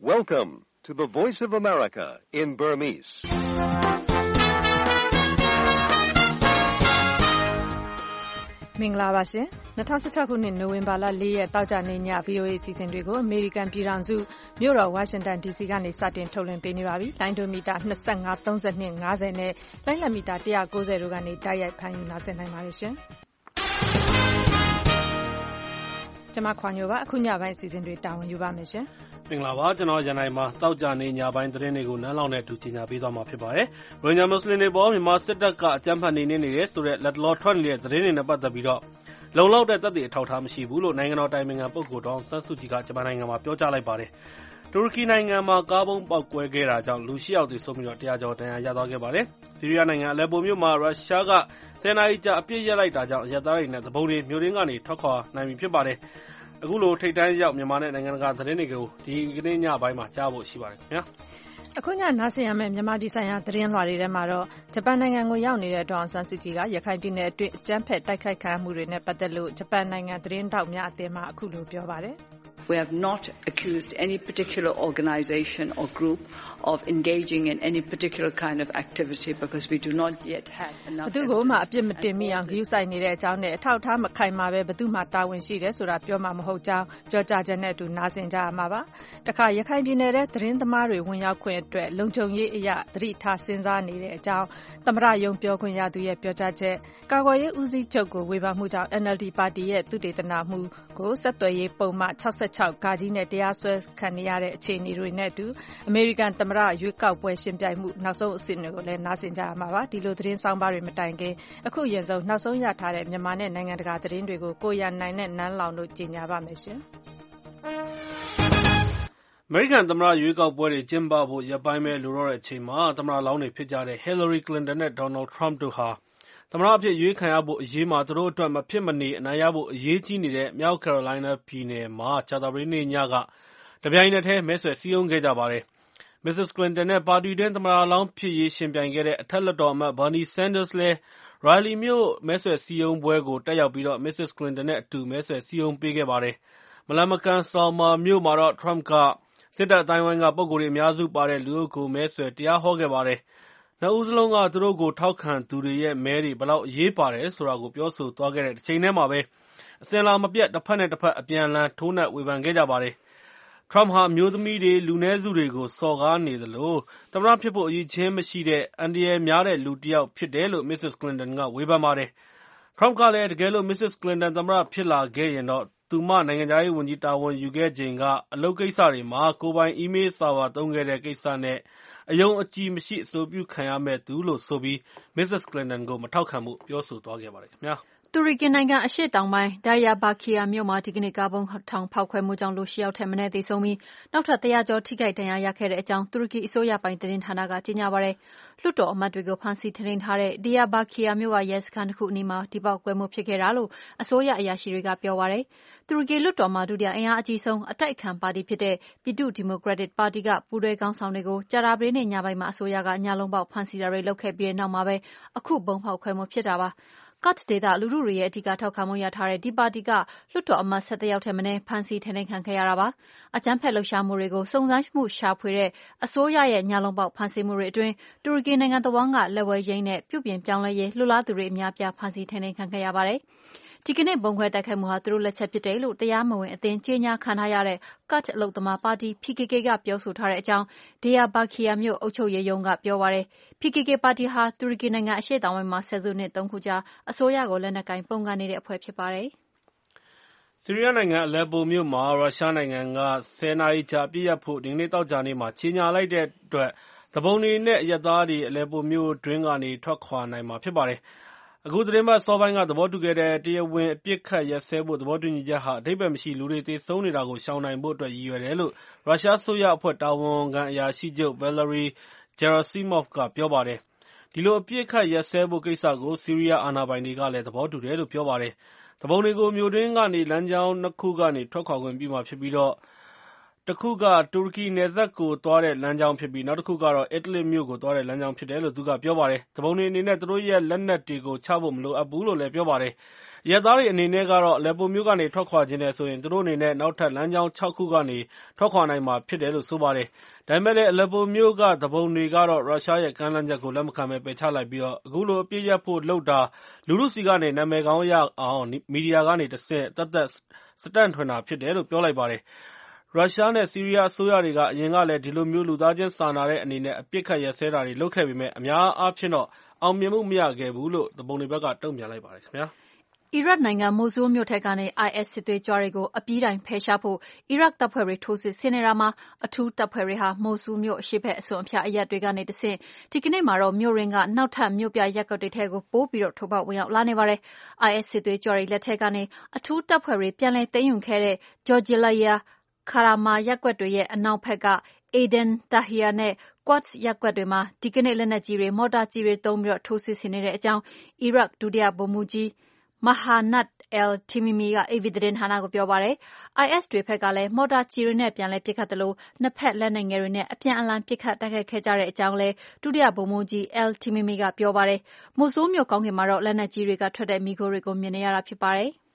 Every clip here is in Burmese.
Welcome to the Voice of America in Burmese. ။မင်္ဂလာပါရှင်။2016ခုနှစ်နိုဝင်ဘာလ4ရက်တောက်ကြနေည VOA အစီအစဉ်တွေကိုအမေရိကန်ပြည်ထောင်စုမြို့တော်ဝါရှင်တန် DC ကနေစတင်ထုတ်လွှင့်ပေးနေပါပြီ။လိုင်းဒိုမီတာ25 32 50နဲ့လိုင်းလံမီတာ190တို့ကနေတိုက်ရိုက်ဖမ်းယူနားဆင်နိုင်ပါတယ်ရှင်။ကျွန်မခွာညိုပါအခုညပိုင်းအစီအစဉ်တွေတာဝန်ယူပါမယ်ရှင်။မင်္ဂလာပါကျွန်တော်ရန်နိုင်မှာတောက်ကြနေညပိုင်းသတင်းတွေကိုနန်းလောင်နဲ့အတူကြီးညာပေးသွားမှာဖြစ်ပါတယ်။ရိုဟင်ဂျာမွတ်စလင်တွေပေါ်မြန်မာစစ်တပ်ကအကြမ်းဖက်နေနေတယ်ဆိုတဲ့လက်လောထွက်နေတဲ့သတင်းတွေနဲ့ပတ်သက်ပြီးတော့လုံလောက်တဲ့သက်သေအထောက်အထားမရှိဘူးလို့နိုင်ငံတော်တိုင်ပင်ခံပုဂ္ဂိုလ်ဒေါ်အောင်ဆန်းစုကြည်ကဂျပန်နိုင်ငံမှာပြောကြားလိုက်ပါတယ်။တူရကီနိုင်ငံမှာကားဘုံပေါက်ကွဲခဲ့တာကြောင့်လူ8ယောက်သေဆုံးပြီးတော့100ကျော်ဒဏ်ရာရသွားခဲ့ပါတယ်။ဆီးရီးယားနိုင်ငံအလက်ပိုမြို့မှာရုရှားက10နာရီကြာအပြစ်ရပ်လိုက်တာကြောင့်ရပ်သားတွေနဲ့သဘုံတွေမြို့ရင်းကနေထွက်ခွာနိုင်ပြီဖြစ်ပါတယ်။အခုလိုထိပ်တန်းရောက်မြန်မာနဲ့နိုင်ငံတကာသတင်းတွေကိုဒီကနေ့ညပိုင်းမှာကြားဖို့ရှိပါတယ်ခင်ဗျာ။အခုညနားဆင်ရမယ့်မြန်မာပြည်ဆိုင်ရာသတင်းလွှာတွေထဲမှာတော့ဂျပန်နိုင်ငံကိုရောက်နေတဲ့ဒေါ်အောင်ဆန်းစုကြည်ကရခိုင်ပြည်နယ်အတွင်းအကြမ်းဖက်တိုက်ခိုက်ခံရမှုတွေနဲ့ပတ်သက်လို့ဂျပန်နိုင်ငံသတင်းတောက်များအသင်းမှအခုလိုပြောပါတယ်။ We have not accused any particular organization or group of engaging in any particular kind of activity because we do not yet have enough. ဘသူကိုမှအပြစ်မတင်မိအောင်ဂရုစိုက်နေတဲ့အကြောင်းနဲ့အထောက်အထားမခိုင်မာပဲဘသူမှတာဝန်ရှိတယ်ဆိုတာပြောမှမဟုတ်ကြောင်းပြောကြားချက်နဲ့အတူနားဆင်ကြရမှာပါ။တခါရခိုင်ပြည်နယ်တဲ့သတင်းသမားတွေဝင်ရောက်ခွင့်အတွက်လုံခြုံရေးအရာသတိထားစဉ်းစားနေတဲ့အကြောင်းသမရယုံပြောခွင့်ရသူရဲ့ပြောကြားချက်ကာကွယ်ရေးဦးစီးချုပ်ကိုဝေဖန်မှုကြောင့် NLD ပါတီရဲ့သုတေသနမှုကိုဆက်သွယ်ရေးပုံမှန်66 ဂါကြီးနဲ့တရားစွဲခံနေရတဲ့အခြေအနေတွေနဲ့အတူအမေရိကန်သမရရွေးကောက်ပွဲရှင်ပြိုင်မှုနောက်ဆုံးအဆင့်တွေကိုလည်းနားဆင်ကြရမှာပါဒီလိုသတင်းဆောင်ပါတွေမတိုင်ခင်အခုအရင်ဆုံးနောက်ဆုံးရထားတဲ့မြန်မာနဲ့နိုင်ငံတကာသတင်းတွေကိုကိုရန်နိုင်နဲ့နန်းလောင်တို့ကြီးညာပါမယ်ရှင်အမေရိကန်သမ္မတရွေးကောက်ပွဲတွေကျင်းပဖို့ရက်ပိုင်းပဲလိုတော့တဲ့အချိန်မှာသမ္မတလောင်းတွေဖြစ်ကြတဲ့ Hillary Clinton နဲ့ Donald Trump တို့ဟာသမ္မတအဖြစ်ရွေးခံရဖို့အရေးမှာသူတို့အတွက်မဖြစ်မနေအနိုင်ရဖို့အရေးကြီးနေတဲ့မြောက် Carolina ပြည်နယ်မှာကြာသပတေးနေ့ညကတပြိုင်နက်တည်းမဲဆွယ်စည်းရုံးခဲ့ကြပါတယ်။ Mrs. Clinton နဲ့ပါတီတွင်းသမ္မတလောင်းဖြစ်ရေးရှင်ပြိုင်ခဲ့တဲ့အထက်လွှတ်တော်အမတ် Bernie Sanders လည်း Raleigh မြို့မဲဆွယ်စည်းရုံးပွဲကိုတက်ရောက်ပြီးတော့ Mrs. Clinton နဲ့အတူမဲဆွယ်စည်းရုံးပေးခဲ့ပါတယ်။မလှမ်းမကမ်း Selma မြို့မှာတော့ Trump ကစစ်တပ်အသိုင်းအဝိုင်းကပုဂ္ဂိုလ်တွေအများစုပါတဲ့လူအုပ်ကိုမဲဆွယ်တရားဟောခဲ့ပါတယ်။နှစ်ဦးစလုံးကသူတို့ကိုထောက်ခံသူတွေရဲ့မဲတွေဘယ်လောက်အရေးပါတယ်ဆိုတာကိုပြောဆိုသွားခဲ့တဲ့တစ်ချိန်တည်းမှာပဲအစဉ်အလာမပြတ်တစ်ဖက်နဲ့တစ်ဖက်အပြန်အလှန်ထိုးနှက်ဝေဖန်ခဲ့ကြပါတယ်။ Trump ဟာအမျိုးသမီးတွေလူနည်းစုတွေကိုစော်ကားနေသလိုသမ္မတဖြစ်ဖို့အရည်အချင်းမရှိတဲ့အန္တရာယ်များတဲ့လူတစ်ယောက်ဖြစ်တယ်လို့ Mrs. Clinton ကဝေဖန်ပါတယ်။ Trump ကလည်းတကယ်လို့ Mrs. Clinton သမ္မတဖြစ်လာခဲ့ရင်တော့သူမနိုင်ငံခြားရေးဝန်ကြီးတာဝန်ယူခဲ့ချိန်ကအလုပ်ကိစ္စတွေမှာကိုယ်ပိုင်အီးမေးလ်ဆာဗာသုံးခဲ့တဲ့ကိစ္စနဲ့အယုံအကြည်မရှိအဆိုပြုခံရမယ့်သူလို့ဆိုပြီး Mrs. Clinton ကိုမထောက်ခံမှုပြောဆိုသွားခဲ့ပါတယ်ခင်ဗျာ။တူရကီနိုင်ငံအရှေ့တောင်ပိုင်းဒါယာဘာခီယာမြို့မှာဒီကနေ့ကားဘုံထောင်ဖောက်ခွဲမှုကြောင့်လူ8ယောက်ထက်မနည်းသေဆုံးပြီးနောက်ထပ်100ကျော်ထိခိုက်ဒဏ်ရာရခဲ့တဲ့အကြောင်းတူရကီအစိုးရပိုင်သတင်းဌာနကကြေညာပါတယ်။လွှတ်တော်အမတ်တွေကိုဖမ်းဆီးထိန်းသိမ်းထားတဲ့ဒီယာဘာခီယာမြို့ကရဲစခန်းတစ်ခုအနီးမှာဒီပေါက်ကွဲမှုဖြစ်ခဲ့တာလို့အစိုးရအရာရှိတွေကပြောပါတယ်။တူရကီလွှတ်တော်မှာဒုတိယအင်အားအကြီးဆုံးအတိုက်အခံပါတီဖြစ်တဲ့ပြည်သူ့ဒီမိုကရက်တစ်ပါတီကပူးတွဲခေါင်းဆောင်တွေကိုကြာသပတေးနေ့ညပိုင်းမှာအစိုးရကညလုံးပေါက်ဖမ်းဆီးတာတွေလုပ်ခဲ့ပြီးတဲ့နောက်မှာပဲအခုဘုံဖောက်ခွဲမှုဖြစ်တာပါ။ Kut ဒေသလူထုတွေရဲ့အဓိကထောက်ခံမှုရထားတဲ့ဒီပါတီကလွှတ်တော်အမတ်17ယောက်ထက်မနည်းဖမ်းဆီးထိန်းသိမ်းခံခဲ့ရတာပါ။အကြမ်းဖက်လှုပ်ရှားမှုတွေကိုစုံစမ်းမှုရှာဖွေတဲ့အစိုးရရဲ့ညလုံးပေါက်ဖမ်းဆီးမှုတွေအတွင်းတူရကီနိုင်ငံတစ်ဝန်းကလက်ဝဲယိမ်းနဲ့ပြုပြင်ပြောင်းလဲရေးလှုပ်ရှားသူတွေအများအပြားဖမ်းဆီးထိန်းသိမ်းခံခဲ့ရပါတယ်။ဒီကနေ့ဘုံခွဲတိုက်ခိုက်မှုဟာသူတို့လက်ချက်ဖြစ်တယ်လို့တရားမဝင်အသင်းကြေညာခံထားရတဲ့ Kut အလုပ်သမားပါတီ PKK ကပြောဆိုထားတဲ့အကြောင်းဒီယာဘာခီယာမြို့အုပ်ချုပ်ရေးရုံးကပြောပါတယ်။ PKK ပါတီဟာတူရကီနိုင်ငံအရှေ့တောင်ပိုင်းမှာဆယ်စုနှစ်3ခုကြာအစိုးရကိုလက်နက်ကိုင်ပုန်ကန်နေတဲ့အဖွဲ့ဖြစ်ပါတယ်။ဆီးရီးယားနိုင်ငံအလက်ပိုမြို့မှာရုရှားနိုင်ငံက10နာရီကြာအပြည့်ရပ်ဖို့ဒီနေ့တောက်ကြနေ့မှာကြေညာလိုက်တဲ့အတွက်သဘုံတွေနဲ့အရက်သားတွေအလက်ပိုမြို့တွင်းကနေထွက်ခွာနိုင်မှာဖြစ်ပါတယ်။အခုသတင်းပတ်စောပိုင်းကသဘောတူခဲ့တဲ့တရားဝင်အပြစ်ခတ်ရက်စဲဖို့သဘောတူညီချက်ဟာအဓိပ္ပာယ်မရှိလူတွေသေဆုံးနေတာကိုရှောင်နိုင်ဖို့အတွက်ရည်ရွယ်တယ်လို့ရုရှားအစိုးရအဖွဲ့တာဝန်ခံအရာရှိချုပ် Valery Gerasimov ကပြောပါတယ်။ဒီလိုအပြစ်ခတ်ရက်စဲဖို့ကိစ္စကိုဆီးရီးယားအာဏာပိုင်တွေကလည်းသဘောတူတယ်လို့ပြောပါတယ်။သူပုန်တွေကိုမြို့တွင်းကနေလမ်းကြောင်း2ခုကနေထွက်ခွာခွင့်ပြုမှာဖြစ်ပြီးတော့တစ်ခုကတူရကီနယ်စပ်ကိုသွားတဲ့လမ်းကြောင်းဖြစ်ပြီးနောက်တစ်ခုကတော့အီတလီမြို့ကိုသွားတဲ့လမ်းကြောင်းဖြစ်တယ်လို့သူကပြောပါတယ်။သူပုန်တွေအနေနဲ့သူတို့ရဲ့လက်နက်တွေကိုချဖို့မလိုအပ်ဘူးလို့လည်းပြောပါတယ်။ရဲသားတွေအနေနဲ့ကတော့အလက်ပိုမြို့ကနေထွက်ခွာခြင်းနဲ့ဆိုရင်သူတို့အနေနဲ့နောက်ထပ်လမ်းကြောင်း6ခုကနေထွက်ခွာနိုင်မှာဖြစ်တယ်လို့ဆိုပါတယ်။ဒါပေမဲ့လည်းအလက်ပိုမြို့ကသူပုန်တွေကတော့ရုရှားရဲ့ကမ်းလှမ်းချက်ကိုလက်မခံဘဲပယ်ချလိုက်ပြီးအခုလိုအပြစ်ရပ်ဖို့လုပ်တာလူလူစီကနေနာမည်ကောင်းရအောင်မီဒီယာကနေတဆင့်သက်သက်စတန့်ထွင်တာဖြစ်တယ်လို့ပြောလိုက်ပါတယ်။ရုရှားနဲ့ဆီးရီးယားအစိုးရတွေကအရင်ကလည်းဒီလိုမျိုးလူသားချင်းစာနာတဲ့အနေနဲ့အပစ်အခတ်ရပ်စဲတာတွေလုပ်ခဲ့ပေမဲ့အများအားဖြင့်တော့အောင်မြင်မှုမရခဲ့ဘူးလို့သူပုန်တွေဘက်ကတုံ့ပြန်လိုက်ပါတယ်ခင်ဗျာ။အီရတ်နိုင်ငံမိုဆူးမြို့ထဲကနေ IS စစ်သွေးကြွတွေကိုအပြီးတိုင်ဖယ်ရှားဖို့အီရတ်တပ်ဖွဲ့တွေထိုးစစ်ဆင်နေတာမှာအထူးတပ်ဖွဲ့တွေဟာမိုဆူးမြို့အရှေ့ဘက်အစွန်အဖျားအရပ်တွေကနေတဆင့်ဒီကနေ့မှာတော့မြို့ရင်းကနောက်ထပ်မြို့ပြရပ်ကွက်တွေထဲကိုပိုပြီးထိုးဖောက်ဝင်ရောက်လာနေပါတယ်။ IS စစ်သွေးကြွတွေလက်ထက်ကနေအထူးတပ်ဖွဲ့တွေပြန်လည်သိမ်းယူခဲ့တဲ့ Jojilaya ခါရာမာရပ်ကွက်တွေရဲ့အနောက်ဘက်က Aden Tahir နဲ့ Quds ရပ်ကွက်တွေမှာဒီကနေ့လက်နက်ကြီးတွေမော်တာကျည်တွေသုံးပြီးထိုးစစ်ဆင်နေတဲ့အကြောင်းအီရတ်ဒုတိယဗိုလ်မှူးကြီးMahanat al-Tamimi က AP သတင်းဌာနကိုပြောပါတယ်။ IS တွေဘက်ကလည်းမော်တာကျည်တွေနဲ့ပြန်လည်ပစ်ခတ်သလိုနှစ်ဖက်လက်နက်ငယ်တွေနဲ့အပြန်အလှန်ပစ်ခတ်တိုက်ခိုက်ခဲ့ကြတဲ့အကြောင်းလည်းဒုတိယဗိုလ်မှူးကြီး al-Tamimi ကပြောပါတယ်။မိုဆူးမြို့ကောင်းကင်မှာတော့လက်နက်ကြီးတွေကထွက်တဲ့မီးခိုးတွေကိုမြင်နေရတာဖြစ်ပါတယ်။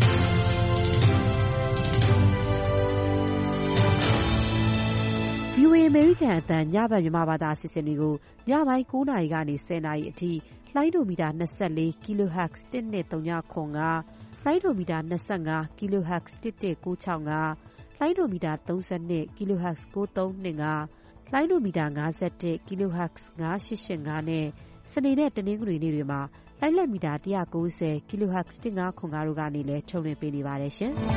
VOA အမေရိကန်အသံညဘက်မြန်မာဘာသာအစီအစဉ်တွေကိုညပိုင်း9နာရီကနေ10နာရီအထိလှိုင်းဒိုမီတာ24 kHz 12.75လှိုင်းဒိုမီတာ25 kHz 11.965လှိုင်းဒိုမီတာ32 kHz 9325လှိုင်းဒိုမီတာ51 kHz 9885နဲ့စနေနဲ့တနင်္ဂနွေနေ့တွေမှာလှိုင်းလက်မီတာ190 kHz 1505တို့ကနေလည်းထုတ်လွှင့်ပေးနေပါတယ်ရှင်။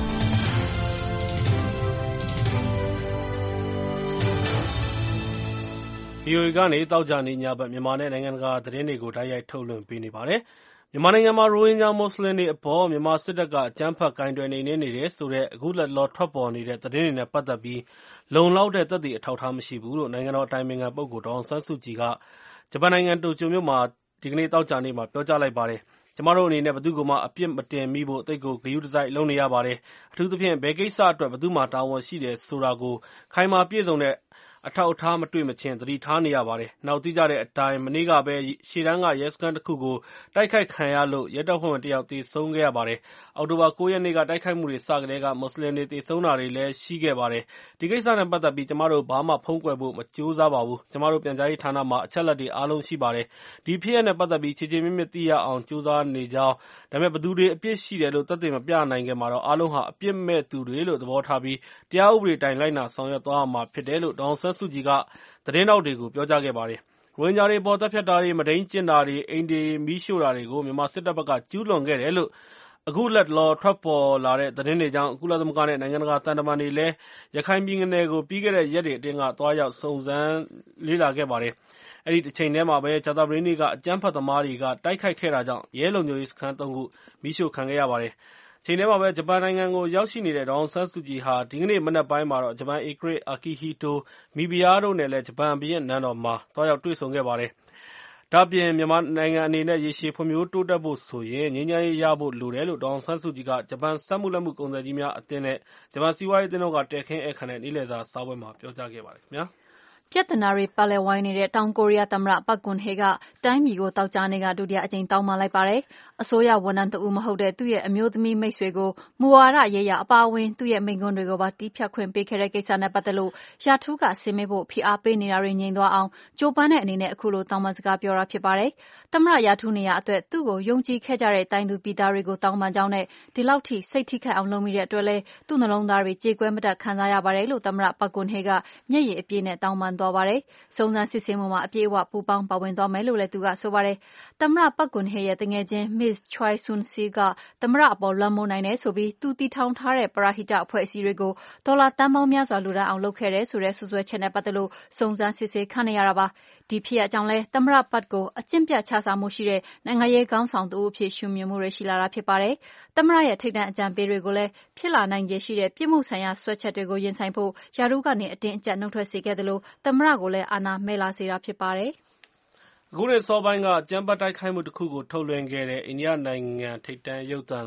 VOA ကနေသောကြာနေ့ညဘက်မြန်မာနဲ့နိုင်ငံတကာသတင်းတွေကိုတိုက်ရိုက်ထုတ်လွှင့်ပေးနေပါတယ်။မြန်မာနိုင်ငံမှာရိုဟင်ဂျာမွတ်စလင်တွေအပေါ်မြန်မာစစ်တပ်ကအကြမ်းဖက်ကိုင်တွယ်နှိမ်နင်းနေတယ်ဆိုတဲ့အခုလတ်တလောထွက်ပေါ်နေတဲ့သတင်းတွေနဲ့ပတ်သက်ပြီးလုံလောက်တဲ့သက်သေအထောက်အထားမရှိဘူးလို့နိုင်ငံတော်အတိုင်ပင်ခံပုဂ္ဂိုလ်ဒေါ်အောင်ဆန်းစုကြည်ကဂျပန်နိုင်ငံတိုကျိုမြို့မှာဒီကနေ့သောကြာနေ့မှာပြောကြားလိုက်ပါတယ်။ကျမတို့အနေနဲ့ဘယ်သူ့ကိုမှအပြစ်မတင်မိဖို့သိပ်ကိုဂရုတစိုက်လုပ်နေရပါတယ်။အထူးသဖြင့်ဘယ်ကိစ္စအတွက်ဘယ်သူ့မှာတာဝန်ရှိတယ်ဆိုတာကိုခိုင်မာပြည့်စုံတဲ့အထောက်အထားမတွေ့မချင်းသတိထားနေရပါတယ်။နောက်သိကြတဲ့အတိုင်းမနေ့ကပဲရှေ့တန်းကရဲစခန်းတစ်ခုကိုတိုက်ခိုက်ခံရလို့ရဲတပ်ဖွဲ့ဝင်တစ်ယောက်သေဆုံးခဲ့ရပါတယ်။အောက်တိုဘာ9 ရက်နေ့ကတိုက်ခိုက်မှုတွေစကတည်းကမွတ်စလင်တွေသေဆုံးတာတွေလည်းရှိခဲ့ပါတယ်။ဒီကိစ္စနဲ့ပတ်သက်ပြီးကျမတို့ဘာမှဖုံးကွယ်ဖို့မကြိုးစားပါဘူး။ကျမတို့ပြန်ကြားရေးဌာနမှာအချက်အလက်တွေအားလုံးရှိပါတယ်။ဒီဖြစ်ရပ်နဲ့ပတ်သက်ပြီးခြေခြေမြစ်မြစ်သိရအောင်ကြိုးစားနေကြောင်းဒါပေမဲ့ဘယ်သူတွေအပြစ်ရှိတယ်လို့သက်သေမပြနိုင်ခင်မှာတော့အားလုံးဟာအပြစ်မဲ့သူတွေလို့သဘောထားပြီးတရားဥပဒေအတိုင်းလိုက်နာဆောင်ရွက်သွားရမှာဖြစ်တယ်လို့ဒေါ်အောင်ဆန်းစုကြည်ကသတင်းထောက်တွေကိုပြောကြားခဲ့ပါတယ်။ရိုဟင်ဂျာတွေပေါ်တပ်ဖြတ်တာတွေမုဒိမ်းကျင့်တာတွေအိမ်တွေမီးရှို့တာတွေကိုမြန်မာစစ်တပ်ဘက်ကကျူးလွန်ခဲ့တယ်လို့အခုလတ်တလောထွက်ပေါ်လာတဲ့သတင်းတွေကြောင့်ကုလသမဂ္ဂနဲ့နိုင်ငံတကာသံတမန်တွေလည်းရခိုင်ပြည်နယ်ကိုပြီးခဲ့တဲ့ရက်တွေအတွင်းကသွားရောက်စုံစမ်းလေ့လာခဲ့ပါတယ်။အဲဒီတစ်ချိန်တည်းမှာပဲကြာသပတေးနေ့ကအကြမ်းဖက်သမားတွေကတိုက်ခိုက်ခဲ့တာကြောင့်ရဲလုံခြုံရေးစခန်း3ခုမီးရှို့ခံခဲ့ရပါတယ်။ချိန်ထဲမှာပဲဂျပန်နိုင်ငံကိုရောက်ရှိနေတဲ့ဒေါ်အောင်ဆန်းစုကြည်ဟာဒီကနေ့မနက်ပိုင်းမှာတော့ဂျပန်ဧကရာဇ် Akihito မိဖုရားတို့နဲ့လည်းဂျပန်ဘုရင့်နန်းတော်မှာသွားရောက်တွေ့ဆုံခဲ့ပါတယ်။ဒါ့အပြင်မြန်မာနိုင်ငံအနေနဲ့ရေရှည်ဖွံ့ဖြိုးတိုးတက်ဖို့ဆိုရင်ငြိမ်းချမ်းရေးရဖို့လိုတယ်လို့ဒေါ်အောင်ဆန်းစုကြည်ကဂျပန်စက်မှုလက်မှုကုန်သည်ကြီးများအသင်းနဲ့ဂျပန်စီးပွားရေးအသင်းတို့ကတည်ခင်းဧည့်ခံတဲ့နေ့လည်စာစားပွဲမှာပြောကြားခဲ့ပါတယ်ခင်ဗျာ။ပြဿနာတွေပတ်လည်ဝိုင်းနေတဲ့တောင်ကိုရီးယားသမ္မတပတ်ကွန်ဟေကတိုင်းပြည်ကိုသောကြာနေ့ကဒုတိယအကြိမ်တောင်းပန်လိုက်ပါတယ်။အစိုးရဝန်ထမ်းတဦးမဟုတ်တဲ့သူ့ရဲ့အမျိုးသမီးမိတ်ဆွေကိုမူဝါဒရေးရာအပါအဝင်သူ့ရဲ့မိန့်ခွန်းတွေကိုပါတီးဖြတ်ခွင့်ပေးခဲ့တဲ့ကိစ္စနဲ့ပတ်သက်လို့ရာထူးကဆင်းပေးဖို့ဖိအားပေးနေတာတွေငြိမ်သွားအောင်ကြိုးပမ်းတဲ့အနေနဲ့အခုလိုတောင်းပန်စကားပြောတာဖြစ်ပါတယ်။သမ္မတရာထူးနေရာအတွက်သူ့ကိုယုံကြည်ခဲ့ကြတဲ့တိုင်းသူပြည်သားတွေကိုတောင်းပန်ကြောင်းနဲ့ဒီလောက်ထိစိတ်ထိခိုက်အောင်လုပ်မိတဲ့အတွက်လည်းသူ့နှလုံးသားတွေကြေကွဲမတတ်ခံစားရပါတယ်လို့သမ္မတပတ်ကွန်ဟေကမျက်ရည်အပြည့်နဲ့တောင်းပန်သွားပါတယ်။စုံစမ်းစစ်ဆေးမှုမှာအပြည့်အဝပူးပေါင်းပါဝင်သွားမယ်လို့လည်းသူကဆိုပါတယ်။သမ္မတပတ်ကွန်ဟေရဲ့တငယ်ချင်း Miss Choi Soon-sil ကသမ္မတအပေါ်လွှမ်းမိုးနိုင်တယ်ဆိုပြီးသူတည်ထောင်ထားတဲ့ပရဟိတအဖွဲ့အစည်းတွေကိုဒေါ်လာသန်းပေါင်းများစွာလှူဒါန်းအောင်လုပ်ခဲ့တယ်ဆိုတဲ့စွပ်စွဲချက်နဲ့ပတ်သက်လို့စုံစမ်းစစ်ဆေးခံနေရတာပါ။ဒီဖြစ်ရပ်ကြောင့်လည်းသမ္မတပတ်ကိုအကျင့်ပြတ်ခြစားမှုရှိတဲ့နိုင်ငံရေးခေါင်းဆောင်တဦးအဖြစ်ရှုမြင်မှုတွေရှိလာတာဖြစ်ပါတယ်။သမ္မတရဲ့ထိပ်တန်းအကြံပေးတွေကိုလည်းဖြစ်လာနိုင်ခြေရှိတဲ့ပြစ်မှုဆိုင်ရာစွဲချက်တွေကိုရင်ဆိုင်ဖို့ရာထူးကနေအတင်းအကျပ်နှုတ်ထွက်စေခဲ့သလိုသမ္မတကိုလည်းအာဏာမဲ့လာစေတာဖြစ်ပါတယ်။အခုနှစ်စောပိုင်းကအကြမ်းဖက်တိုက်ခိုက်မှုတစ်ခုကိုထုတ်လွှင့်ခဲ့တဲ့အိန္ဒိယနိုင်ငံထိပ်တန်းရုပ်သံ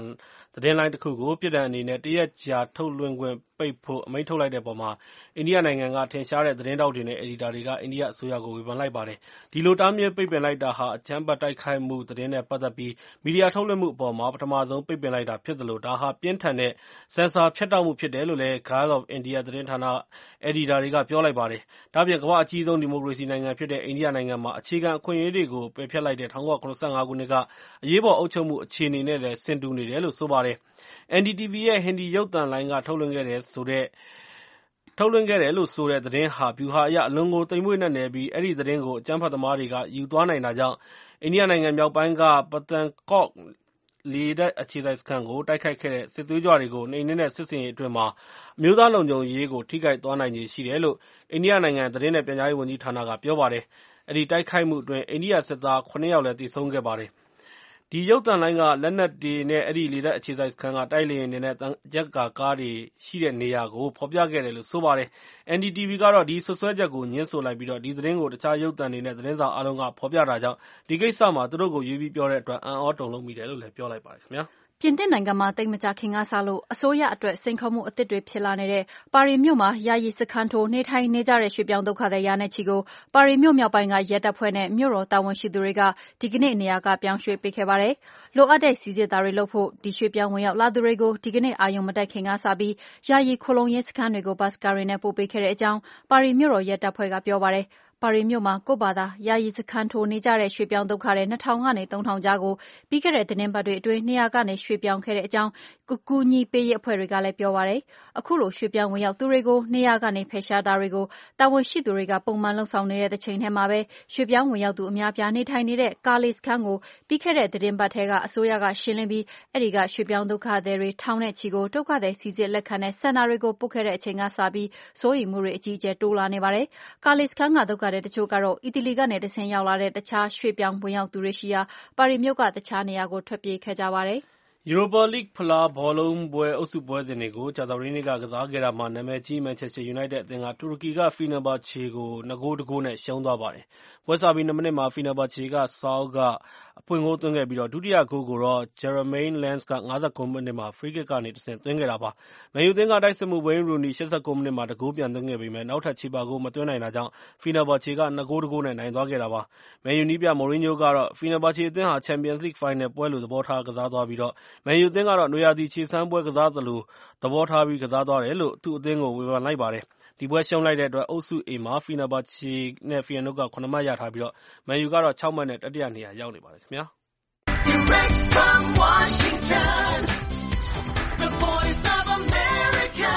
သတင်းလိုင်းတစ်ခုကိုပြစ်ဒဏ်အနေနဲ့တရက်ကြာထုတ်လွှင့်ခွင့်ပိတ်ဖို့အမိန့်ထုတ်လိုက်တဲ့အပေါ်မှာအိန္ဒိယနိုင်ငံကထင်ရှားတဲ့သတင်းထောက်တွေနဲ့အယ်ဒီတာတွေကအိန္ဒိယအစိုးရကိုဝေဖန်လိုက်ပါတယ်။ဒီလိုတားမြစ်ပိတ်ပင်လိုက်တာဟာအကြမ်းဖက်တိုက်ခိုက်မှုသတင်းနဲ့ပတ်သက်ပြီးမီဒီယာထုတ်လွှင့်မှုအပေါ်မှာပထမဆုံးပိတ်ပင်လိုက်တာဖြစ်သလိုဒါဟာပြင်းထန်တဲ့ဆင်ဆာဖြတ်တောက်မှုဖြစ်တယ်လို့လည်း Gazette of India သတင်းဌာနအယ်ဒီတာတွေကပြောလိုက်ပါတယ်။ဒါ့အပြင်ကမ္ဘာ့အကြီးဆုံးဒီမိုကရေစီနိုင်ငံဖြစ်တဲ့အိန္ဒိယနိုင်ငံမှာအခြေခံအခွင့်အရေးတွေကိုပယ်ဖျက်လိုက်တဲ့1985 ခုနှစ်ကအရေးပေါ်အုပ်ချုပ်မှုအခြေအနေနဲ့လည်းဆင်တူနေတယ်လို့ဆိုပါတယ်။ NDTV ရဲ့ဟင်ဒီရုပ်သံလိုင်းကထုတ်လွှင့်ခဲ့တယ်လို့ဆိုတဲ့သတင်းဟာဗျူဟာအရအလွန်ကိုသိမ်မွေ့နက်နယ်ပြီးအဲဒီသတင်းကိုအကြမ်းဖက်သမားတွေကယူသွားနိုင်တာကြောင့်အိန္ဒိယနိုင်ငံမြောက်ပိုင်းက Pathankot လေတပ်အခြေစိုက်စခန်းကိုတိုက်ခိုက်ခဲ့တဲ့စစ်သွေးကြွတွေကိုနှိမ်နင်းတဲ့စစ်ဆင်ရေးအတွင်းမှာအမျိုးသားလုံခြုံရေးကိုထိခိုက်သွားနိုင်ခြေရှိတယ်လို့အိန္ဒိယနိုင်ငံသတင်းနဲ့ပြန်ကြားရေးဝန်ကြီးဌာနကပြောပါတယ်။အဲဒီတိုက်ခိုက်မှုအတွင်းအိန္ဒိယစစ်သား 7 ယောက်လည်းသေဆုံးခဲ့ပါတယ်။ဒီရုပ်သံလိုင်းကလက်နက်တွေနဲ့အဲဒီလေတပ်အခြေစိုက်စခန်းကတိုက်လေယာဉ်တွေနဲ့သံချပ်ကာကားတွေရှိတဲ့နေရာကိုဖော်ပြခဲ့တယ်လို့ဆိုပါတယ်။ NDTV ကတော့ဒီစွပ်စွဲချက်ကိုငြင်းဆိုလိုက်ပြီးဒီသတင်းကိုတခြားရုပ်သံတွေနဲ့သတင်းစာအားလုံးကဖော်ပြတာကြောင့်ဒီကိစ္စမှာသူတို့ကိုရွေးပြီးပြောတဲ့အတွက်အံ့ဩတုန်လှုပ်မိတယ်လို့လည်းပြောလိုက်ပါတယ်ခင်ဗျာ။ပြင်သစ်နိုင်ငံမှာသိပ်မကြာခင်ကစလို့အစိုးရအတွက်စိန်ခေါ်မှုအသစ်တွေဖြစ်လာနေတဲ့ပါရီမြို့မှာယာယီစခန်းထိုးနေထိုင်နေကြတဲ့ရွှေ့ပြောင်းဒုက္ခသည်ရာနဲ့ချီကိုပါရီမြို့မြောက်ပိုင်းကရဲတပ်ဖွဲ့နဲ့မြို့တော်တာဝန်ရှိသူတွေကဒီကနေ့နေရာကပြောင်းရွှေ့ပေးခဲ့ပါတယ်။လိုအပ်တဲ့စီစစ်တာတွေလုပ်ဖို့ဒီရွှေ့ပြောင်းဝင်ရောက်လာသူတွေကိုဒီကနေ့အာရုံမတက်ခင်ကစပြီးယာယီခိုလှုံရေးစခန်းတွေကိုဘတ်စ်ကားတွေနဲ့ပို့ပေးခဲ့တဲ့အကြောင်းပါရီမြို့တော်ရဲတပ်ဖွဲ့ကပြောပါတယ်။ပါရီမြို့မှာကိုယ့်ဘာသာယာယီစခန်းထိုးနေကြတဲ့ရွှေ့ပြောင်းဒုက္ခသည် 2000 ကနေ 3000 ကြားကိုပြီးခဲ့တဲ့သီတင်းပတ်တွေအတွင်းနေရာကနေရွှေ့ပြောင်းခဲ့တဲ့အကြောင်းကူညီပေးရေးအဖွဲ့တွေကလည်းပြောပါတယ်။အခုလိုရွှေ့ပြောင်းဝင်ရောက်သူတွေကိုနေရာကနေဖယ်ရှားတာတွေကိုတာဝန်ရှိသူတွေကပုံမှန်လုပ်ဆောင်နေတဲ့တစ်ချိန်တည်းမှာပဲရွှေ့ပြောင်းဝင်ရောက်သူအများပြားနေထိုင်နေတဲ့ကာလီစခန်းကိုပြီးခဲ့တဲ့သီတင်းပတ်ထဲကအစိုးရကရှင်းလင်းပြီးအဲဒီကရွှေ့ပြောင်းဒုက္ခသည်တွေထောင်နဲ့ချီကိုဒုက္ခသည်စီစစ်လက်ခံတဲ့စင်တာတွေကိုပို့ခဲ့တဲ့အချိန်ကစပြီးစိုးရိမ်မှုတွေအကြီးအကျယ်တိုးလာနေပါတယ်။ကာလီစခန်းကဒုက္ခသည်တချို့ကတော့အီတလီကနေတဆင့်ရောက်လာတဲ့တခြားရွှေ့ပြောင်းဝင်ရောက်သူတွေရှိရာပါရီမြို့ကတခြားနေရာကိုထွက်ပြေးခဲ့ကြပါတယ်။ Europa League ဖလားဘောလုံးပွဲအုပ်စုပွဲစဉ်တွေကိုကြာသပတေးနေ့ကကစားခဲ့တာမှာနာမည်ကြီး Manchester United အသင်းကတူရကီက Fenerbahce ကို 2-1 နဲ့ရှုံးသွားပါတယ်။ပွဲစပြီး2 မိနစ်မှာ Fenerbahce က Saul ကအဖွင့်ဂိုးသွင်းခဲ့ပြီးဒုတိယဂိုးကိုတော့ Jermaine Lens က 59 မိနစ်မှာ Free Kick ကနေတဆင့်သွင်းခဲ့တာပါ။ မန်ယူအသင်းကတိုက်စစ်မှူး Wayne Rooney 89 မိနစ်မှာ1 ဂိုးပြန်သွင်းခဲ့ပေမဲ့နောက်ထပ်ချေပဂိုးမသွင်းနိုင်တာကြောင့် Fenerbahce က2-1 နဲ့နိုင်သွားခဲ့တာပါ။မန်ယူနည်းပြ Mourinho ကတော့ Fenerbahce အသင်းဟာ Champions League ဖိုင်နယ်ပွဲလိုသဘောထားကစားသွားပြီးမန်ယူအသင်းကတော့နွေရာသီခြေစမ်းပွဲကစားသလိုသဘောထားပြီးကစားသွားတယ်လို့သူ့အသင်းကိုဝေဖန်လိုက်ပါတယ်။ဒီပွဲရှုံးလိုက်တဲ့အတွက်အုပ်စု A မှာ Fenerbahce နဲ့ Feyenoord က 7 မှတ်ရထားပြီးမန်ယူကတော့ 6 မှတ်နဲ့တတိယနေရာရောက်နေပါတယ်ခင်ဗျာ။ Direct from Washington, the voice of America,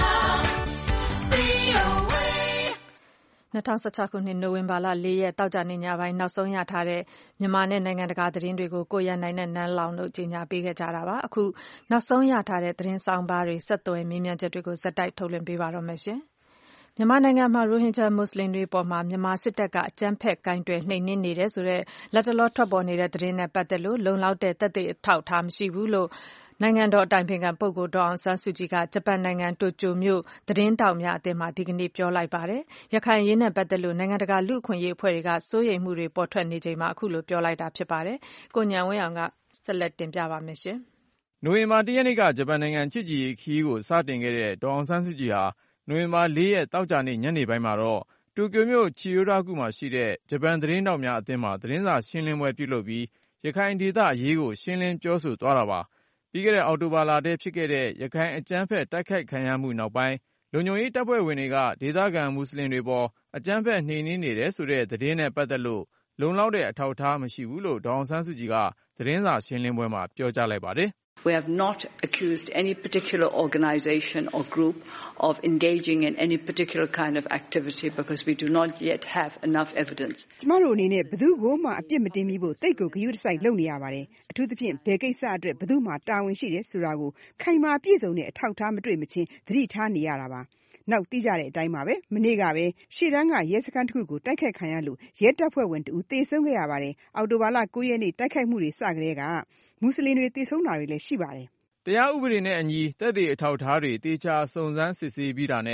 VOA 2016 ခုနှစ်နိုဝင်ဘာလ 4 ရက်တောက်ကြနေ့ညပိုင်းနောက်ဆုံးရထားတဲ့မြန်မာနဲ့နိုင်ငံတကာသတင်းတွေကိုကိုရန်နိုင်နဲ့နန်းလောင်တို့ကြီးညာပေးခဲ့ကြတာပါ။အခုနောက်ဆုံးရထားတဲ့သတင်းဆောင်ပါတွေဆက်သွယ်မေးမြန်းချက်တွေကိုဇက်တိုက်ထုတ်လွှင့်ပေးပါတော့မယ်ရှင်။မြန်မာနိုင်ငံမှာရိုဟင်ဂျာမွတ်စလင်တွေပေါ်မှာမြန်မာစစ်တပ်ကအကြမ်းဖက်ကိုင်တွယ်နှိမ်နင်းနေတယ်ဆိုတဲ့လက်တလောထွက်ပေါ်နေတဲ့သတင်းနဲ့ပတ်သက်လို့လုံလောက်တဲ့သက်သေအထောက်အထားမရှိဘူးလို့နိုင်ငံတော်အတိုင်ပင်ခံပုဂ္ဂိုလ်ဒေါ်အောင်ဆန်းစုကြည်ကဂျပန်နိုင်ငံတိုကျိုမြို့သတင်းတောက်များအသင်းမှာဒီကနေ့ပြောလိုက်ပါတယ်။ရခိုင်အရေးနဲ့ပတ်သက်လို့နိုင်ငံတကာလူ့အခွင့်အရေးအဖွဲ့တွေကစိုးရိမ်မှုတွေပေါ်ထွက်နေချိန်မှာအခုလိုပြောလိုက်တာဖြစ်ပါတယ်။ကိုဉာဏ်ဝင်းအောင်ကဆက်လက်တင်ပြပါမယ်ရှင်။နိုဝင်ဘာ 1 ရက်နေ့ကဂျပန်နိုင်ငံချစ်ကြည်ရေးခရီးကိုစတင်ခဲ့တဲ့ဒေါ်အောင်ဆန်းစုကြည်ဟာနိုဝင်ဘာ 4 ရက်တောက်ကြနေ့ညနေပိုင်းမှာတော့တိုကျိုမြို့ချီရိုဒါကုမှာရှိတဲ့ဂျပန်သတင်းတောက်များအသင်းမှာသတင်းစာရှင်းလင်းပွဲပြုလုပ်ပြီးရခိုင်ဒေသအရေးကိုရှင်းလင်းပြောဆိုသွားတာပါ။ပြီးခဲ့တဲ့အောက်တိုဘာလထဲဖြစ်ခဲ့တဲ့ရခိုင်အကြမ်းဖက်တိုက်ခိုက်ခံရမှုနောက်ပိုင်းလုံခြုံရေးတပ်ဖွဲ့ဝင်တွေကဒေသခံမွတ်စလင်တွေပေါ်အကြမ်းဖက်နှိမ်နင်းနေတယ်ဆိုတဲ့သတင်းနဲ့ပတ်သက်လို့လုံလောက်တဲ့အထောက်အထားမရှိဘူးလို့ဒေါ်အောင်ဆန်းစုကြည်ကသတင်းစာရှင်းလင်းပွဲမှာပြောကြားလိုက်ပါတယ် We have not accused any particular organization or group of engaging in any particular kind of activity because we do not yet have enough evidence. ကျမတို့အနေနဲ့ဘယ်သူကိုမှအပြစ်မတင်မိဖို့တိတ်ကိုဂရုတစိုက်လုပ်နေရပါတယ်။အထူးသဖြင့်ဘယ်ကိစ္စအတွက်ဘယ်သူမှတာဝန်ရှိတယ်ဆိုတာကိုခိုင်မာပြည့်စုံတဲ့အထောက်အထားမတွေ့မချင်းသတိထားနေရတာပါ။နောက်သိကြတဲ့အတိုင်းပါပဲမနေ့ကပဲရှေ့တန်းကရဲစခန်းတစ်ခုကိုတိုက်ခိုက်ခံရလို့ရဲတပ်ဖွဲ့ဝင်တူသေဆုံးခဲ့ရပါတယ်။အောက်တိုဘာလ 9 ရက်နေ့တိုက်ခိုက်မှုတွေစကတည်းကမွတ်စလင်တွေသေဆုံးတာတွေလည်းရှိပါတယ်။တရားဥပဒေနဲ့အညီသက်သေအထောက်အထားတွေတေချာစုံစမ်းစစ်ဆေးပြီးတာနဲ့